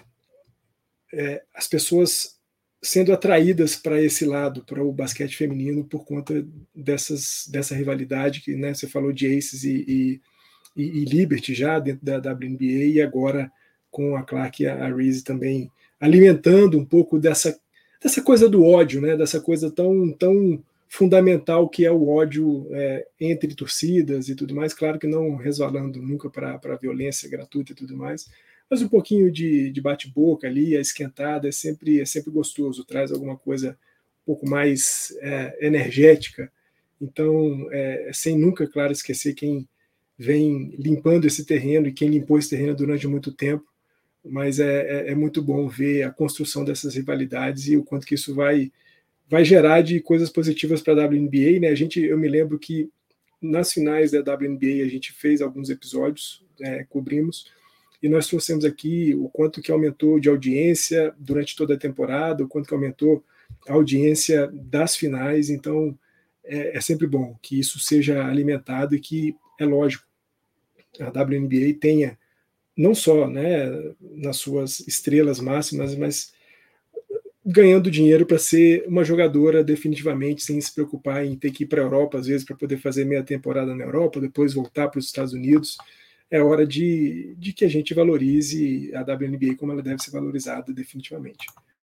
as pessoas sendo atraídas para esse lado, para o basquete feminino, por conta dessa rivalidade que, né, você falou de Aces e Liberty já dentro da WNBA, e agora com a Clark e a Reese também alimentando um pouco dessa coisa do ódio, né, dessa coisa tão fundamental que é o ódio entre torcidas e tudo mais, claro que não resvalando nunca para a violência gratuita e tudo mais, mas um pouquinho de bate-boca ali, a esquentada é sempre gostoso, traz alguma coisa um pouco mais energética. Então, sem nunca, claro, esquecer quem vem limpando esse terreno e quem limpou esse terreno durante muito tempo, mas é muito bom ver a construção dessas rivalidades e o quanto que isso vai gerar de coisas positivas para a WNBA, né? Eu me lembro que nas finais da WNBA a gente fez alguns episódios, cobrimos, e nós trouxemos aqui o quanto que aumentou de audiência durante toda a temporada, o quanto que aumentou a audiência das finais. Então é sempre bom que isso seja alimentado e que, é lógico, a WNBA tenha não só, né, nas suas estrelas máximas, mas ganhando dinheiro para ser uma jogadora definitivamente, sem se preocupar em ter que ir para a Europa, às vezes, para poder fazer meia temporada na Europa, depois voltar para os Estados Unidos. É hora de que a gente valorize a WNBA como ela deve ser valorizada definitivamente.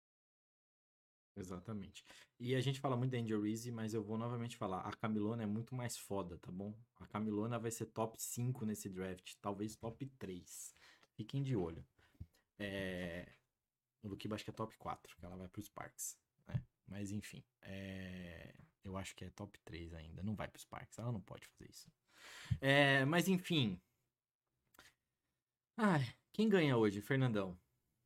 Exatamente. E a gente fala muito da Angel Reese, mas eu vou novamente falar, a Camilona é muito mais foda, tá bom? A Camilona vai ser top 5 nesse draft, talvez top 3. Fiquem de olho. O Luquiba acho que é top 4, que ela vai pros Sparks, né? Mas enfim, eu acho que é top 3 ainda, não vai pros Sparks, ela não pode fazer isso. Mas enfim. Quem ganha hoje, Fernandão?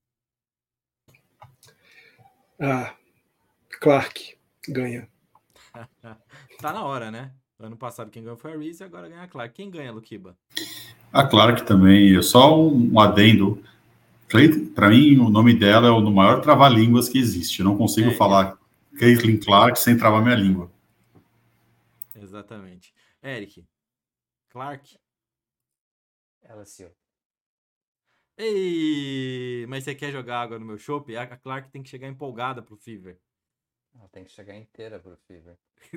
Clark ganha.
Tá na hora, né? Ano passado quem ganhou foi a Reese e agora ganha a Clark. Quem ganha, Luquiba?
A Clark também. Só um adendo. Para mim, o nome dela é o maior trava-línguas que existe. Eu não consigo falar Caitlin Clark sem travar minha língua.
Exatamente. Eric, Clark?
LSU.
Ei, mas você quer jogar água no meu chopp? A Clark tem que chegar empolgada pro Fever.
Ela tem que chegar inteira pro Fever.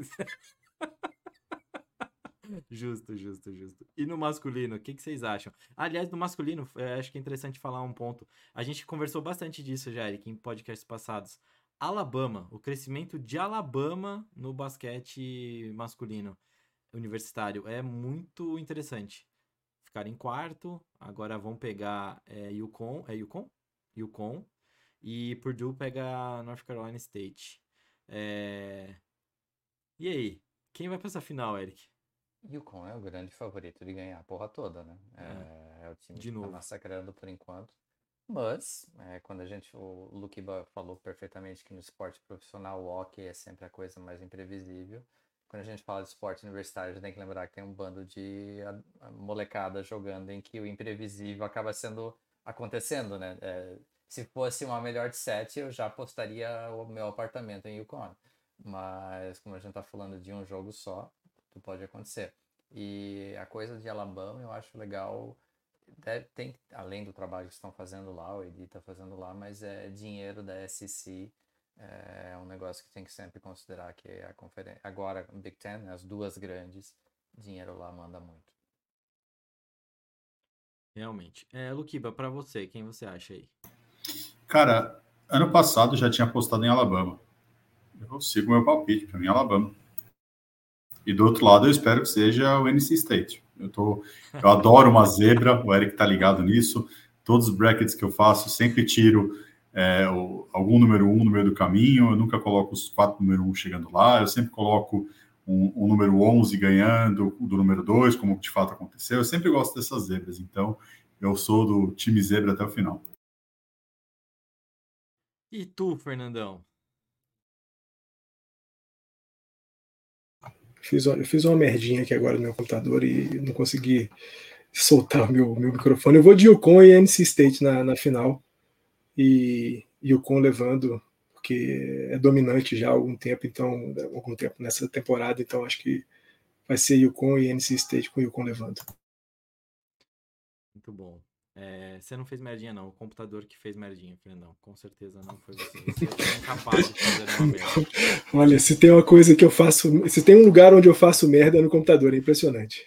Justo. E no masculino, o que vocês acham? Aliás, no masculino, acho que é interessante falar um ponto. A gente conversou bastante disso já, Eric, em podcasts passados. Alabama, o crescimento de Alabama no basquete masculino universitário é muito interessante. Ficaram em quarto, agora vão pegar UConn, UConn, e Purdue pega North Carolina State. E aí, quem vai pra essa final, Eric?
UConn é o grande favorito de ganhar a porra toda, né? É o time que tá massacrando por enquanto. Mas, quando o Luquiba falou perfeitamente que no esporte profissional o hockey é sempre a coisa mais imprevisível. Quando a gente fala de esporte universitário, a gente tem que lembrar que tem um bando de molecada jogando em que o imprevisível acaba acontecendo, né? Se fosse uma melhor de 7, eu já apostaria o meu apartamento em UConn. Mas, como a gente tá falando de um jogo só, tudo pode acontecer. E a coisa de Alabama eu acho legal. Tem, além do trabalho que estão fazendo lá, o Edi está fazendo lá, mas dinheiro da SEC. É um negócio que tem que sempre considerar que a conferência. Agora, o Big Ten, as duas grandes, dinheiro lá manda muito.
Realmente. Luquiba, pra você, quem você acha aí?
Cara, Ano passado já tinha apostado em Alabama. Eu sigo meu palpite, para mim, Alabama. E do outro lado, eu espero que seja o NC State. Eu adoro uma zebra, o Eric tá ligado nisso. Todos os brackets que eu faço, sempre tiro algum número 1 no meio do caminho. Eu nunca coloco os 4 número 1 chegando lá. Eu sempre coloco um número 11 ganhando do número 2, como de fato aconteceu. Eu sempre gosto dessas zebras. Então, eu sou do time zebra até o final.
E tu, Fernandão?
Eu fiz uma merdinha aqui agora no meu computador e não consegui soltar o meu microfone. Eu vou de UConn e NC State na final. E UConn levando, porque é dominante já há algum tempo nessa temporada, então acho que vai ser UConn e NC State com UConn levando.
Muito bom. Você não fez merdinha, não. O computador que fez merdinha, Fernandão. Com certeza não foi você. Você é incapaz de fazer uma merda.
Olha, se tem uma coisa que eu faço, se tem um lugar onde eu faço merda é no computador, é impressionante.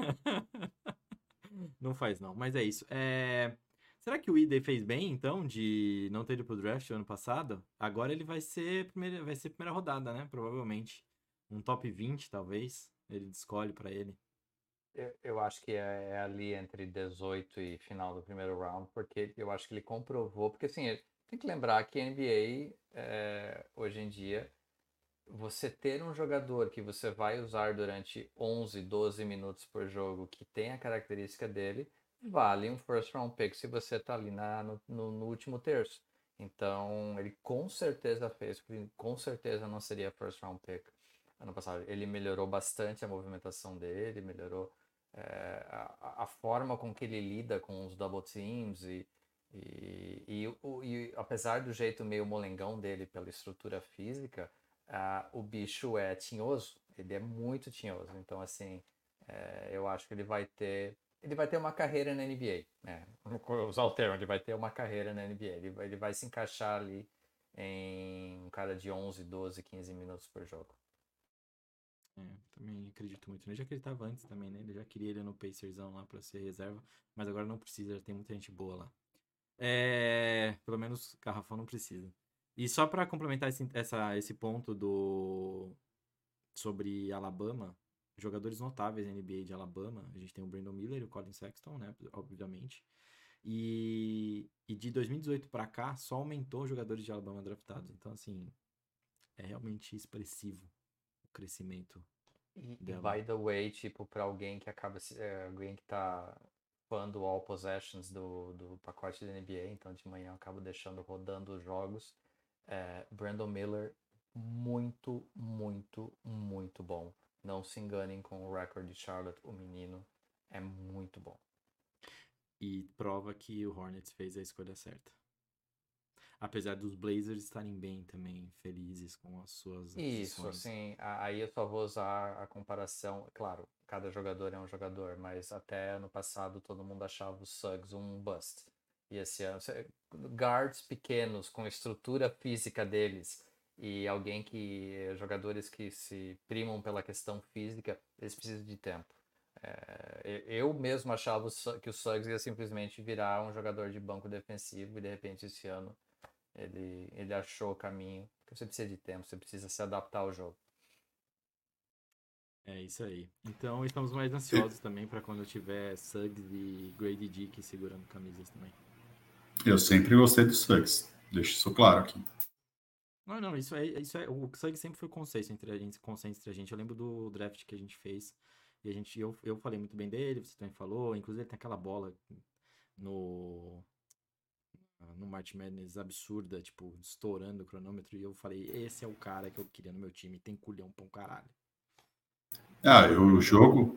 Não faz, não. Mas é isso. Será que o Idey fez bem, então, de não ter ido pro draft ano passado? Agora ele vai ser primeira rodada, né? Provavelmente. Um top 20, talvez. Ele escolhe pra ele.
Eu acho que é ali entre 18 e final do primeiro round, porque eu acho que ele comprovou. Porque, assim, tem que lembrar que NBA, hoje em dia, você ter um jogador que você vai usar durante 11, 12 minutos por jogo, que tem a característica dele, vale um first round pick se você tá ali no último terço. Então, ele com certeza fez, porque com certeza não seria first round pick ano passado. Ele melhorou bastante a movimentação dele, melhorou a forma com que ele lida com os double teams e apesar do jeito meio molengão dele pela estrutura física, o bicho é tinhoso, ele é muito tinhoso. Então, assim, eu acho que ele vai ter uma carreira na NBA, né? Vou usar o termo, ele vai ter uma carreira na NBA, ele vai se encaixar ali em um cara de 11, 12, 15 minutos por jogo.
Também acredito muito nele, já que ele tava antes também, né? Ele já queria ele no Pacersão lá pra ser reserva, mas agora não precisa, já tem muita gente boa lá. Pelo menos Garrafão não precisa. E só pra complementar esse ponto sobre Alabama, jogadores notáveis na NBA de Alabama, a gente tem o Brandon Miller e o Colin Sexton, né? Obviamente. E de 2018 pra cá, só aumentou os jogadores de Alabama draftados. Então, assim, é realmente expressivo o crescimento dela.
By the way, tipo, pra alguém que alguém que tá fã do All Possessions do pacote da NBA, então de manhã eu acabo deixando rodando os jogos. Brandon Miller, muito, muito, muito bom. Não se enganem com o recorde de Charlotte, o menino é muito bom.
E prova que o Hornets fez a escolha certa. Apesar dos Blazers estarem bem também, felizes com as suas aquisições.
Isso, assim, aí eu só vou usar a comparação. Claro, cada jogador é um jogador, mas até ano passado todo mundo achava os Suggs um bust. E esse ano, guards pequenos, com estrutura física deles, e jogadores que se primam pela questão física, eles precisam de tempo. Eu mesmo achava que o Suggs ia simplesmente virar um jogador de banco defensivo, e de repente esse ano ele achou o caminho, porque você precisa de tempo, você precisa se adaptar ao jogo.
É isso aí. Então estamos mais ansiosos também para quando eu tiver Suggs e Grady Dick segurando camisas também.
Eu sempre gostei do Suggs, deixo isso claro aqui.
Não, isso é. O Suggs sempre foi consenso entre a gente. Eu lembro do draft que a gente fez. E eu falei muito bem dele, você também falou. Inclusive ele tem aquela bola no March Madness absurda, tipo, estourando o cronômetro. E eu falei, esse é o cara que eu queria no meu time. Tem culhão pra um caralho.
O jogo...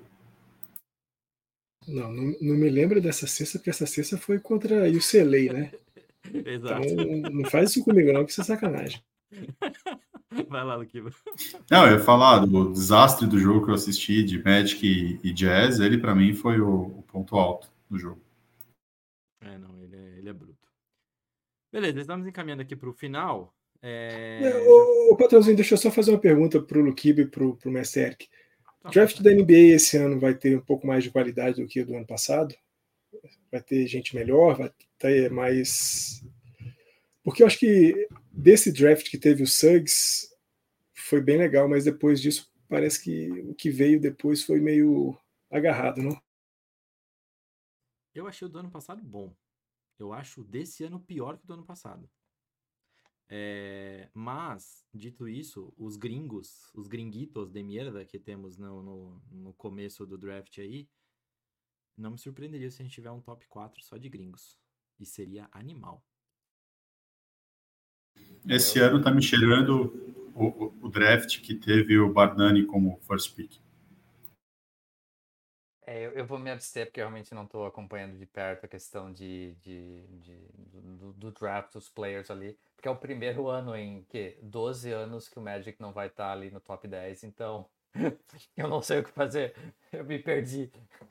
Não me lembro dessa cesta, porque essa cesta foi contra a UCLA, né?
Exato.
Então não faz isso comigo não, que isso é sacanagem.
Vai lá, Luquiba.
Não, eu ia falar do desastre do jogo que eu assisti de Magic e Jazz, ele pra mim foi o ponto alto do jogo.
Não, ele é bruto. Beleza, estamos encaminhando aqui pro final.
Ô, patrãozinho, deixa eu só fazer uma pergunta pro Luquiba e pro Mestre Eric. O draft da NBA esse ano vai ter um pouco mais de qualidade do que o do ano passado? Vai ter gente melhor? Vai ter mais Porque eu acho que desse draft que teve o Suggs foi bem legal, mas depois disso parece que o que veio depois foi meio agarrado, não?
Eu achei o do ano passado bom. Eu acho desse ano pior que o do ano passado. Mas, dito isso, os gringos, os gringuitos de mierda que temos no começo do draft aí, não me surpreenderia se a gente tiver um top 4 só de gringos. E seria animal.
Esse ano tá me cheirando o draft que teve o Bargnani como first pick.
Eu vou me abster porque eu realmente não estou acompanhando de perto a questão do draft dos players ali. Porque é o primeiro ano em 12 anos que o Magic não vai estar ali no top 10, então eu não sei o que fazer. Eu me perdi.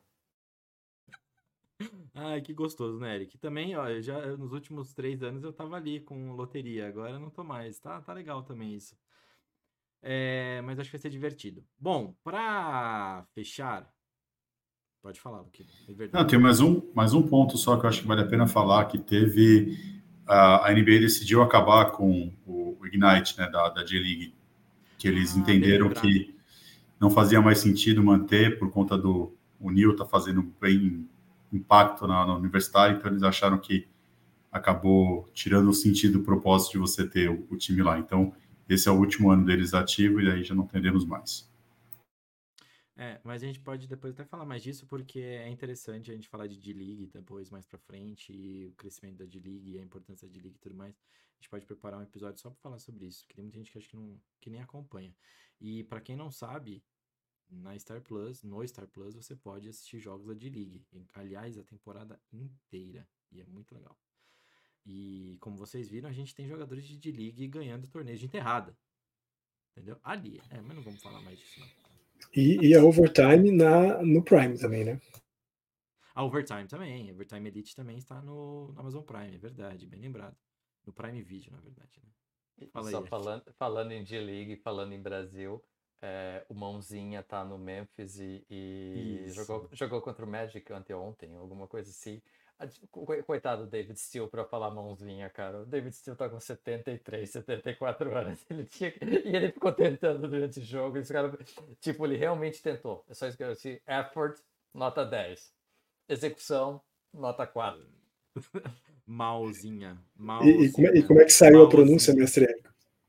Ai, que gostoso, né, Eric? Também, ó, nos últimos 3 anos eu tava ali com loteria, agora eu não tô mais. Tá legal também isso. Mas acho que vai ser divertido. Bom, pra fechar. Pode falar, Luque. É verdade.
Não, tem mais um ponto só que eu acho que vale a pena falar, que teve... A NBA decidiu acabar com o Ignite, né, da J-League, que eles entenderam que não fazia mais sentido manter por conta do o Neil tá fazendo bem impacto na universidade, então eles acharam que acabou tirando o sentido, o propósito de você ter o time lá. Então, esse é o último ano deles ativo e aí já não teremos mais.
Mas a gente pode depois até falar mais disso, porque é interessante a gente falar de D-League depois, mais pra frente, e o crescimento da D-League, a importância da D-League e tudo mais. A gente pode preparar um episódio só pra falar sobre isso, porque tem muita gente que acha que nem acompanha. E pra quem não sabe, no Star Plus, você pode assistir jogos da D-League. Aliás, a temporada inteira. E é muito legal. E como vocês viram, a gente tem jogadores de D-League ganhando torneios de enterrada. Entendeu? Ali. Mas não vamos falar mais disso, não.
E a Overtime no Prime também, né?
A Overtime também. A Overtime Elite também está no Amazon Prime, é verdade, bem lembrado. No Prime Video, na verdade, né? Fala
Só
aí,
falando em D-League, falando em Brasil, o Mãozinha tá no Memphis e jogou contra o Magic anteontem, alguma coisa assim. Coitado do David Steele pra falar Mãozinha, cara. O David Steele tá com 73, 74 anos. E ele ficou tentando durante o jogo. Esse cara, tipo, ele realmente tentou. É só isso que eu disse. Effort, nota 10. Execução, nota 4.
Malzinha.
E como é que saiu a pronúncia, mestre Érico?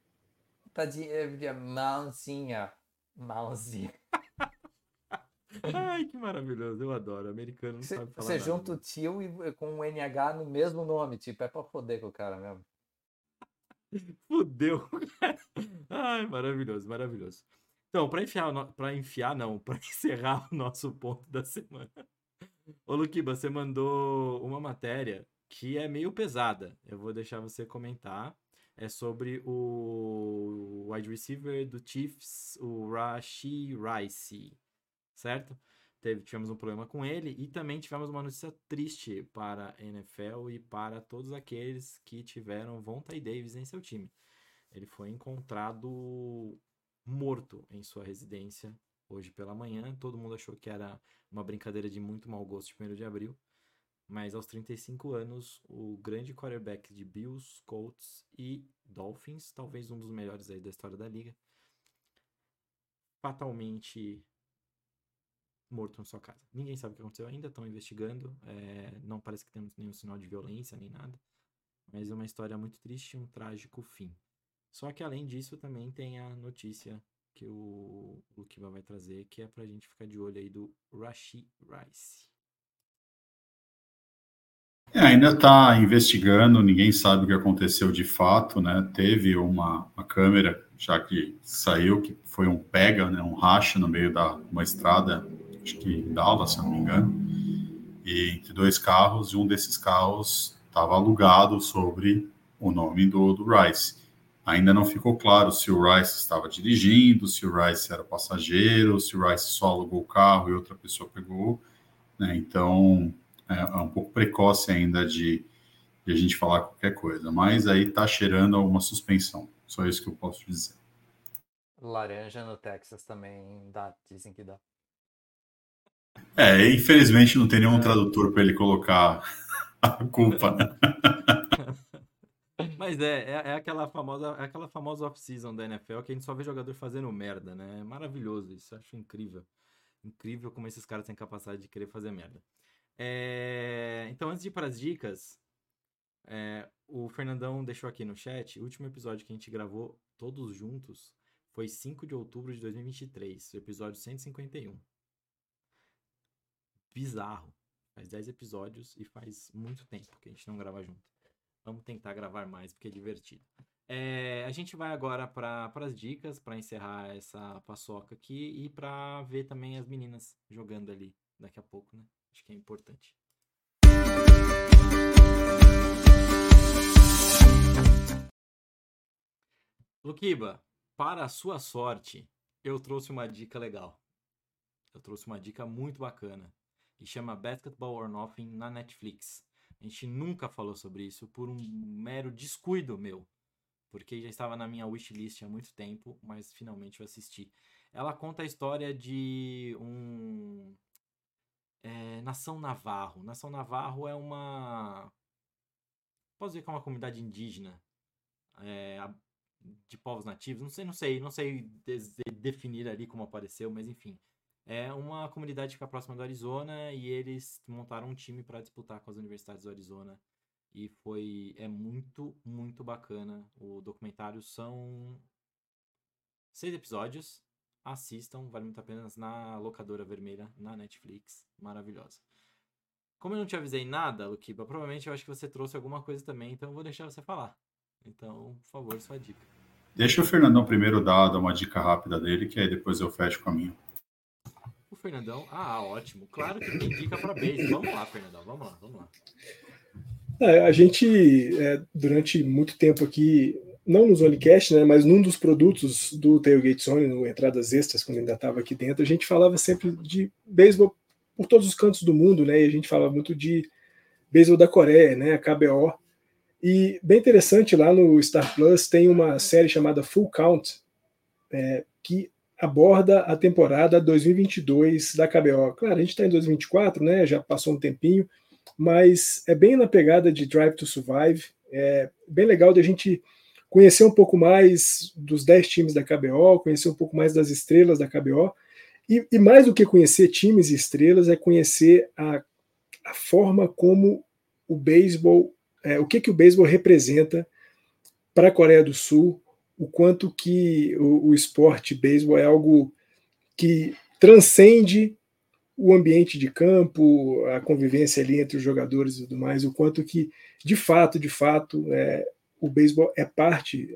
Mãozinha.
Ai, que maravilhoso. Eu adoro. O americano não sabe falar
Você
nada.
junta o tio com o NH no mesmo nome, tipo, é pra foder com o cara mesmo.
Fudeu. Ai, maravilhoso, maravilhoso. Então, pra encerrar o nosso ponto da semana. Ô, Luquiba, você mandou uma matéria que é meio pesada. Eu vou deixar você comentar. É sobre o wide receiver do Chiefs, o Rashee Rice, certo? Tivemos um problema com ele e também tivemos uma notícia triste para a NFL e para todos aqueles que tiveram Vontae Davis em seu time. Ele foi encontrado morto em sua residência hoje pela manhã. Todo mundo achou que era uma brincadeira de muito mau gosto de 1º de abril. Mas aos 35 anos, o grande quarterback de Bills, Colts e Dolphins, talvez um dos melhores aí da história da liga, fatalmente morto na sua casa. Ninguém sabe o que aconteceu ainda, estão investigando. Não parece que temos nenhum sinal de violência nem nada. Mas é uma história muito triste e um trágico fim. Só que além disso, também tem a notícia que o Luquiba vai trazer, que é pra gente ficar de olho aí do Rashee Rice.
Ainda está investigando, ninguém sabe o que aconteceu de fato, né? Teve uma câmera, já que saiu, que foi um pega, né? Um racha no meio da uma estrada, acho que em Dallas, se não me engano, e entre 2 carros, e um desses carros estava alugado sobre o nome do Rice. Ainda não ficou claro se o Rice estava dirigindo, se o Rice era passageiro, se o Rice só alugou o carro e outra pessoa pegou, né? Então, é um pouco precoce ainda de a gente falar qualquer coisa, mas aí tá cheirando a uma suspensão. Só isso que eu posso dizer.
Laranja no Texas também dá, dizem que dá.
Infelizmente não tem nenhum tradutor para ele colocar a culpa, né?
Mas é aquela famosa off-season da NFL que a gente só vê jogador fazendo merda, né? É maravilhoso isso, eu acho incrível. Incrível como esses caras têm capacidade de querer fazer merda. Então, antes de ir para as dicas, o Fernandão deixou aqui no chat, o último episódio que a gente gravou todos juntos foi 5 de outubro de 2023, o episódio 151. Bizarro. Faz 10 episódios e faz muito tempo que a gente não grava junto. Vamos tentar gravar mais, porque é divertido. A gente vai agora para as dicas, para encerrar essa paçoca aqui e para ver também as meninas jogando ali daqui a pouco, né? Acho que é importante. Luquiba, para a sua sorte, eu trouxe uma dica legal. Eu trouxe uma dica muito bacana. E chama Basketball or Nothing na Netflix. A gente nunca falou sobre isso por um mero descuido meu. Porque já estava na minha wishlist há muito tempo, mas finalmente eu assisti. Ela conta a história de Nação Navarro. Nação Navarro é uma... Posso dizer que é uma comunidade indígena de povos nativos. Não sei definir ali como apareceu, mas enfim. É uma comunidade que fica próxima do Arizona e eles montaram um time para disputar com as universidades do Arizona. E é muito, muito bacana. O documentário são 6 episódios. Assistam, vale muito a pena, na locadora vermelha, na Netflix. Maravilhosa. Como eu não te avisei nada, Luquiba, provavelmente eu acho que você trouxe alguma coisa também, então eu vou deixar você falar. Então, por favor, sua dica.
Deixa o Fernandão primeiro dar uma dica rápida dele, que aí depois eu fecho com a minha.
O Fernandão? Ótimo. Claro que tem dica para base. Vamos lá, Fernandão. Vamos lá.
A gente, durante muito tempo aqui, não no Zonecast, né, mas num dos produtos do Tailgate Zone, no Entradas Extras, quando ainda estava aqui dentro, a gente falava sempre de beisebol por todos os cantos do mundo, né, e a gente falava muito de beisebol da Coreia, né, a KBO. E bem interessante, lá no Star Plus tem uma série chamada Full Count, que aborda a temporada 2022 da KBO. Claro, a gente está em 2024, né, já passou um tempinho, mas é bem na pegada de Drive to Survive. É bem legal de a gente conhecer um pouco mais dos 10 times da KBO, conhecer um pouco mais das estrelas da KBO, e mais do que conhecer times e estrelas, é conhecer a forma como o beisebol, o que o beisebol representa para a Coreia do Sul, o quanto que o esporte beisebol é algo que transcende o ambiente de campo, a convivência ali entre os jogadores e tudo mais, o quanto que, de fato, o beisebol é parte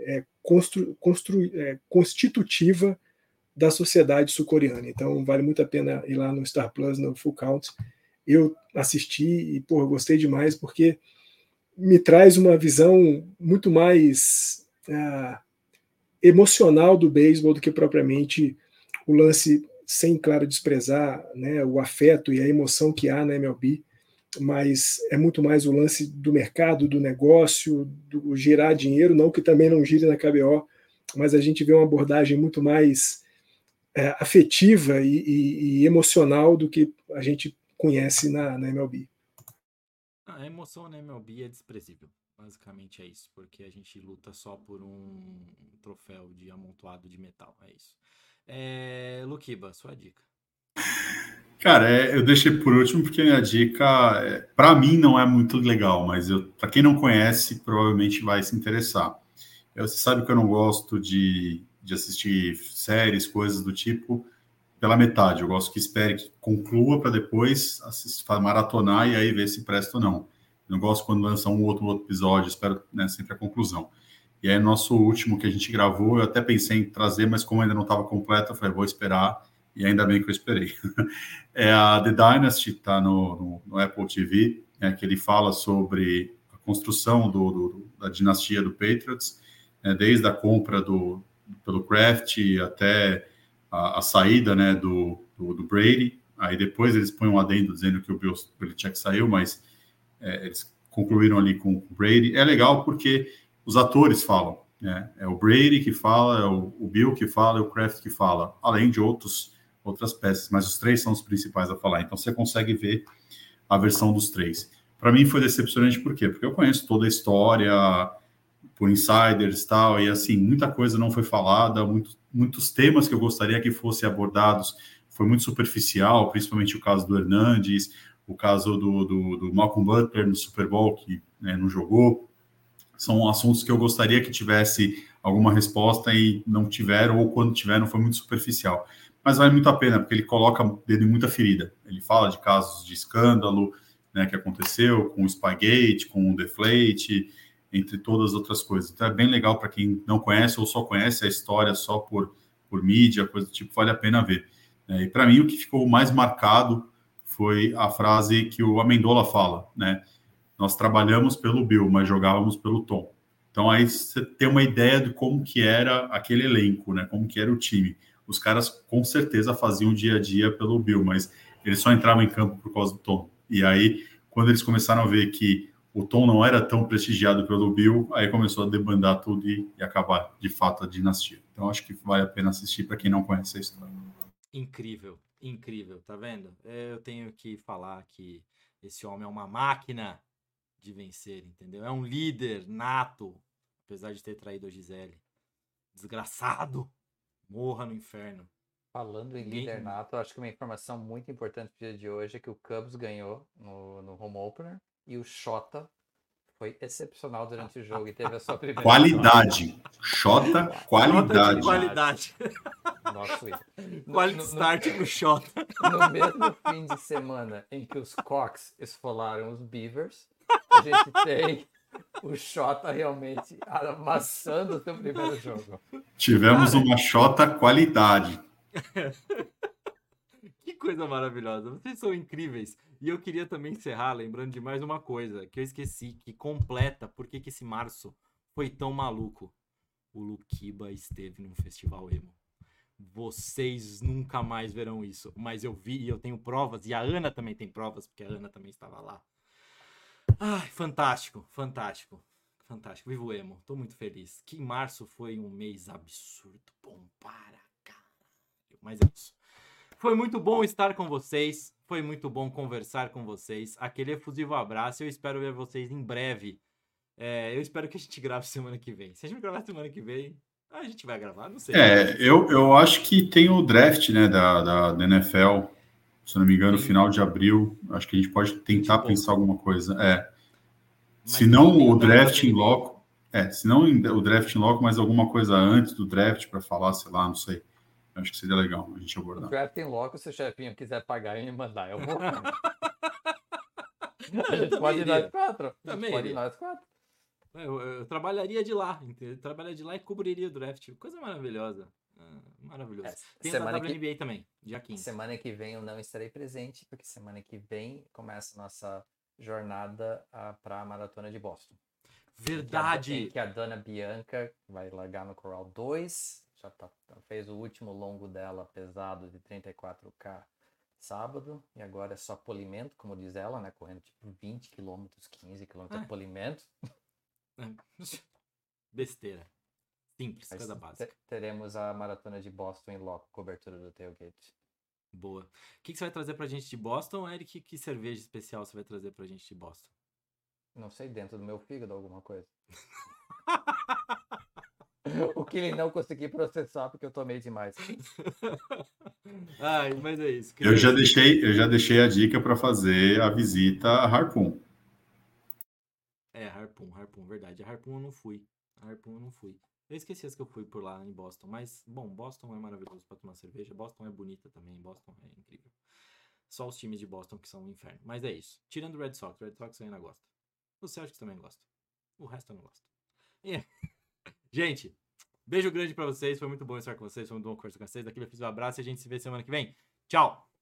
constitutiva da sociedade sul-coreana. Então, vale muito a pena ir lá no Star Plus, no Full Count. Eu assisti e, gostei demais, porque me traz uma visão muito mais emocional do beisebol do que propriamente o lance, sem, claro, desprezar, né, o afeto e a emoção que há na MLB, mas é muito mais o lance do mercado, do negócio, do girar dinheiro, não que também não gire na KBO, mas a gente vê uma abordagem muito mais afetiva e emocional do que a gente conhece na MLB.
A emoção na MLB é desprezível. Basicamente é isso, porque a gente luta só por um troféu de amontoado de metal, é isso. Luquiba, sua dica.
Cara, eu deixei por último porque a minha dica, para mim, não é muito legal, mas para quem não conhece, provavelmente vai se interessar. Você sabe que eu não gosto de assistir séries, coisas do tipo, pela metade. Eu gosto que espere que conclua para depois maratonar e aí ver se presta ou não. Eu não gosto quando lança um outro episódio, espero, né, sempre a conclusão. E aí, nosso último que a gente gravou, eu até pensei em trazer, mas como ainda não estava completo, eu falei, vou esperar, e ainda bem que eu esperei. É a The Dynasty, está no Apple TV, que ele fala sobre a construção da dinastia do Patriots, desde a compra pelo Kraft até a saída, né, do Brady. Aí depois eles põem um adendo dizendo que o Belichick saiu, mas eles concluíram ali com o Brady. É legal porque os atores falam, né? É o Brady que fala, é o Bill que fala, é o Kraft que fala, além de outras peças, mas os três são os principais a falar. Então você consegue ver a versão dos três. Para mim foi decepcionante, por quê? Porque eu conheço toda a história, por insiders e tal, e assim, muita coisa não foi falada, muitos temas que eu gostaria que fossem abordados foi muito superficial, principalmente o caso do Hernandes, o caso do Malcolm Butler no Super Bowl, que, né, não jogou. São assuntos que eu gostaria que tivesse alguma resposta e não tiveram, ou quando tiveram foi muito superficial. Mas vale muito a pena, porque ele coloca o dedo em muita ferida. Ele fala de casos de escândalo, né, que aconteceu com o Spygate, com o Deflate, entre todas as outras coisas. Então é bem legal para quem não conhece ou só conhece a história só por mídia, coisa do tipo, vale a pena ver. E para mim o que ficou mais marcado foi a frase que o Amendola fala, né? Nós trabalhamos pelo Bill, mas jogávamos pelo Tom. Então aí você tem uma ideia de como que era aquele elenco, né? Como que era o time. Os caras com certeza faziam o dia a dia pelo Bill, mas eles só entravam em campo por causa do Tom. E aí, quando eles começaram a ver que o Tom não era tão prestigiado pelo Bill, aí começou a debandar tudo e acabar, de fato, a dinastia. Então acho que vale a pena assistir para quem não conhece a história.
Incrível, incrível, tá vendo? Eu tenho que falar que esse homem é uma máquina de vencer, entendeu? É um líder nato, apesar de ter traído a Gisele. Desgraçado! Morra no inferno.
Falando em líder nato, acho que uma informação muito importante pro dia de hoje é que o Cubs ganhou no home opener e o Shota foi excepcional durante o jogo e teve a sua primeira
qualidade. Shota, qualidade.
Qualidade.
Nosso
Quality start pro Shota.
No mesmo fim de semana em que os Cox esfolaram os Beavers, a gente tem o Shota realmente amassando o seu primeiro jogo.
Tivemos uma Shota qualidade.
Que coisa maravilhosa. Vocês são incríveis. E eu queria também encerrar lembrando de mais uma coisa que eu esqueci, que completa por que esse março foi tão maluco. O Luquiba esteve num festival emo. Vocês nunca mais verão isso. Mas eu vi e eu tenho provas. E a Ana também tem provas, porque a Ana também estava lá. Ai, fantástico, fantástico. Fantástico. Viva o emo. Tô muito feliz. Que março foi um mês absurdo. Bom para caralho. Mas é isso. Foi muito bom estar com vocês. Foi muito bom conversar com vocês. Aquele efusivo abraço. Eu espero ver vocês em breve. Eu espero que a gente grave semana que vem. Se a gente gravar semana que vem, a gente vai gravar, não sei.
Eu acho que tem o draft, né, da NFL, se não me engano, no final de abril. Acho que a gente pode tentar pensar alguma coisa. Se não o draft em loco, se não o draft em loco, mas alguma coisa antes do draft para falar, sei lá, não sei. Acho que seria legal a gente abordar.
O draft em loco, se o chefinho quiser pagar e me mandar, eu vou. A gente pode ir nós quatro. Pode ir nós quatro.
Eu trabalharia de lá, entendeu? Eu trabalharia de lá e cobriria o draft. Coisa maravilhosa. Maravilhoso. Tem a WNBA também, dia 15.
Semana que vem eu não estarei presente, porque semana que vem começa a nossa jornada para a Maratona de Boston.
Verdade!
Em que a Dona Bianca vai largar no Coral 2, já fez o último longo dela pesado de 34K sábado, e agora é só polimento, como diz ela, né? Correndo tipo 20 km, 15 km de polimento.
Besteira. Simples, coisa básica.
Teremos a Maratona de Boston em loco, cobertura do tailgate.
Boa. O que você vai trazer pra gente de Boston, Eric? Que cerveja especial você vai trazer pra gente de Boston?
Não sei, dentro do meu fígado alguma coisa. O que ele não consegui processar porque eu tomei demais.
Ai, mas é isso.
Eu já deixei a dica para fazer a visita a Harpoon.
Harpoon, verdade. A Harpoon eu não fui. Eu esqueci as que eu fui por lá em Boston, mas, bom, Boston é maravilhoso pra tomar cerveja. Boston é bonita também, Boston é incrível. Só os times de Boston que são um inferno. Mas é isso. Tirando o Red Sox eu ainda gosto. O Celtics também gosta. O resto eu não gosto. Gente, beijo grande pra vocês. Foi muito bom estar com vocês. Foi muito bom conversar com vocês. Daqui eu fiz um abraço e a gente se vê semana que vem. Tchau!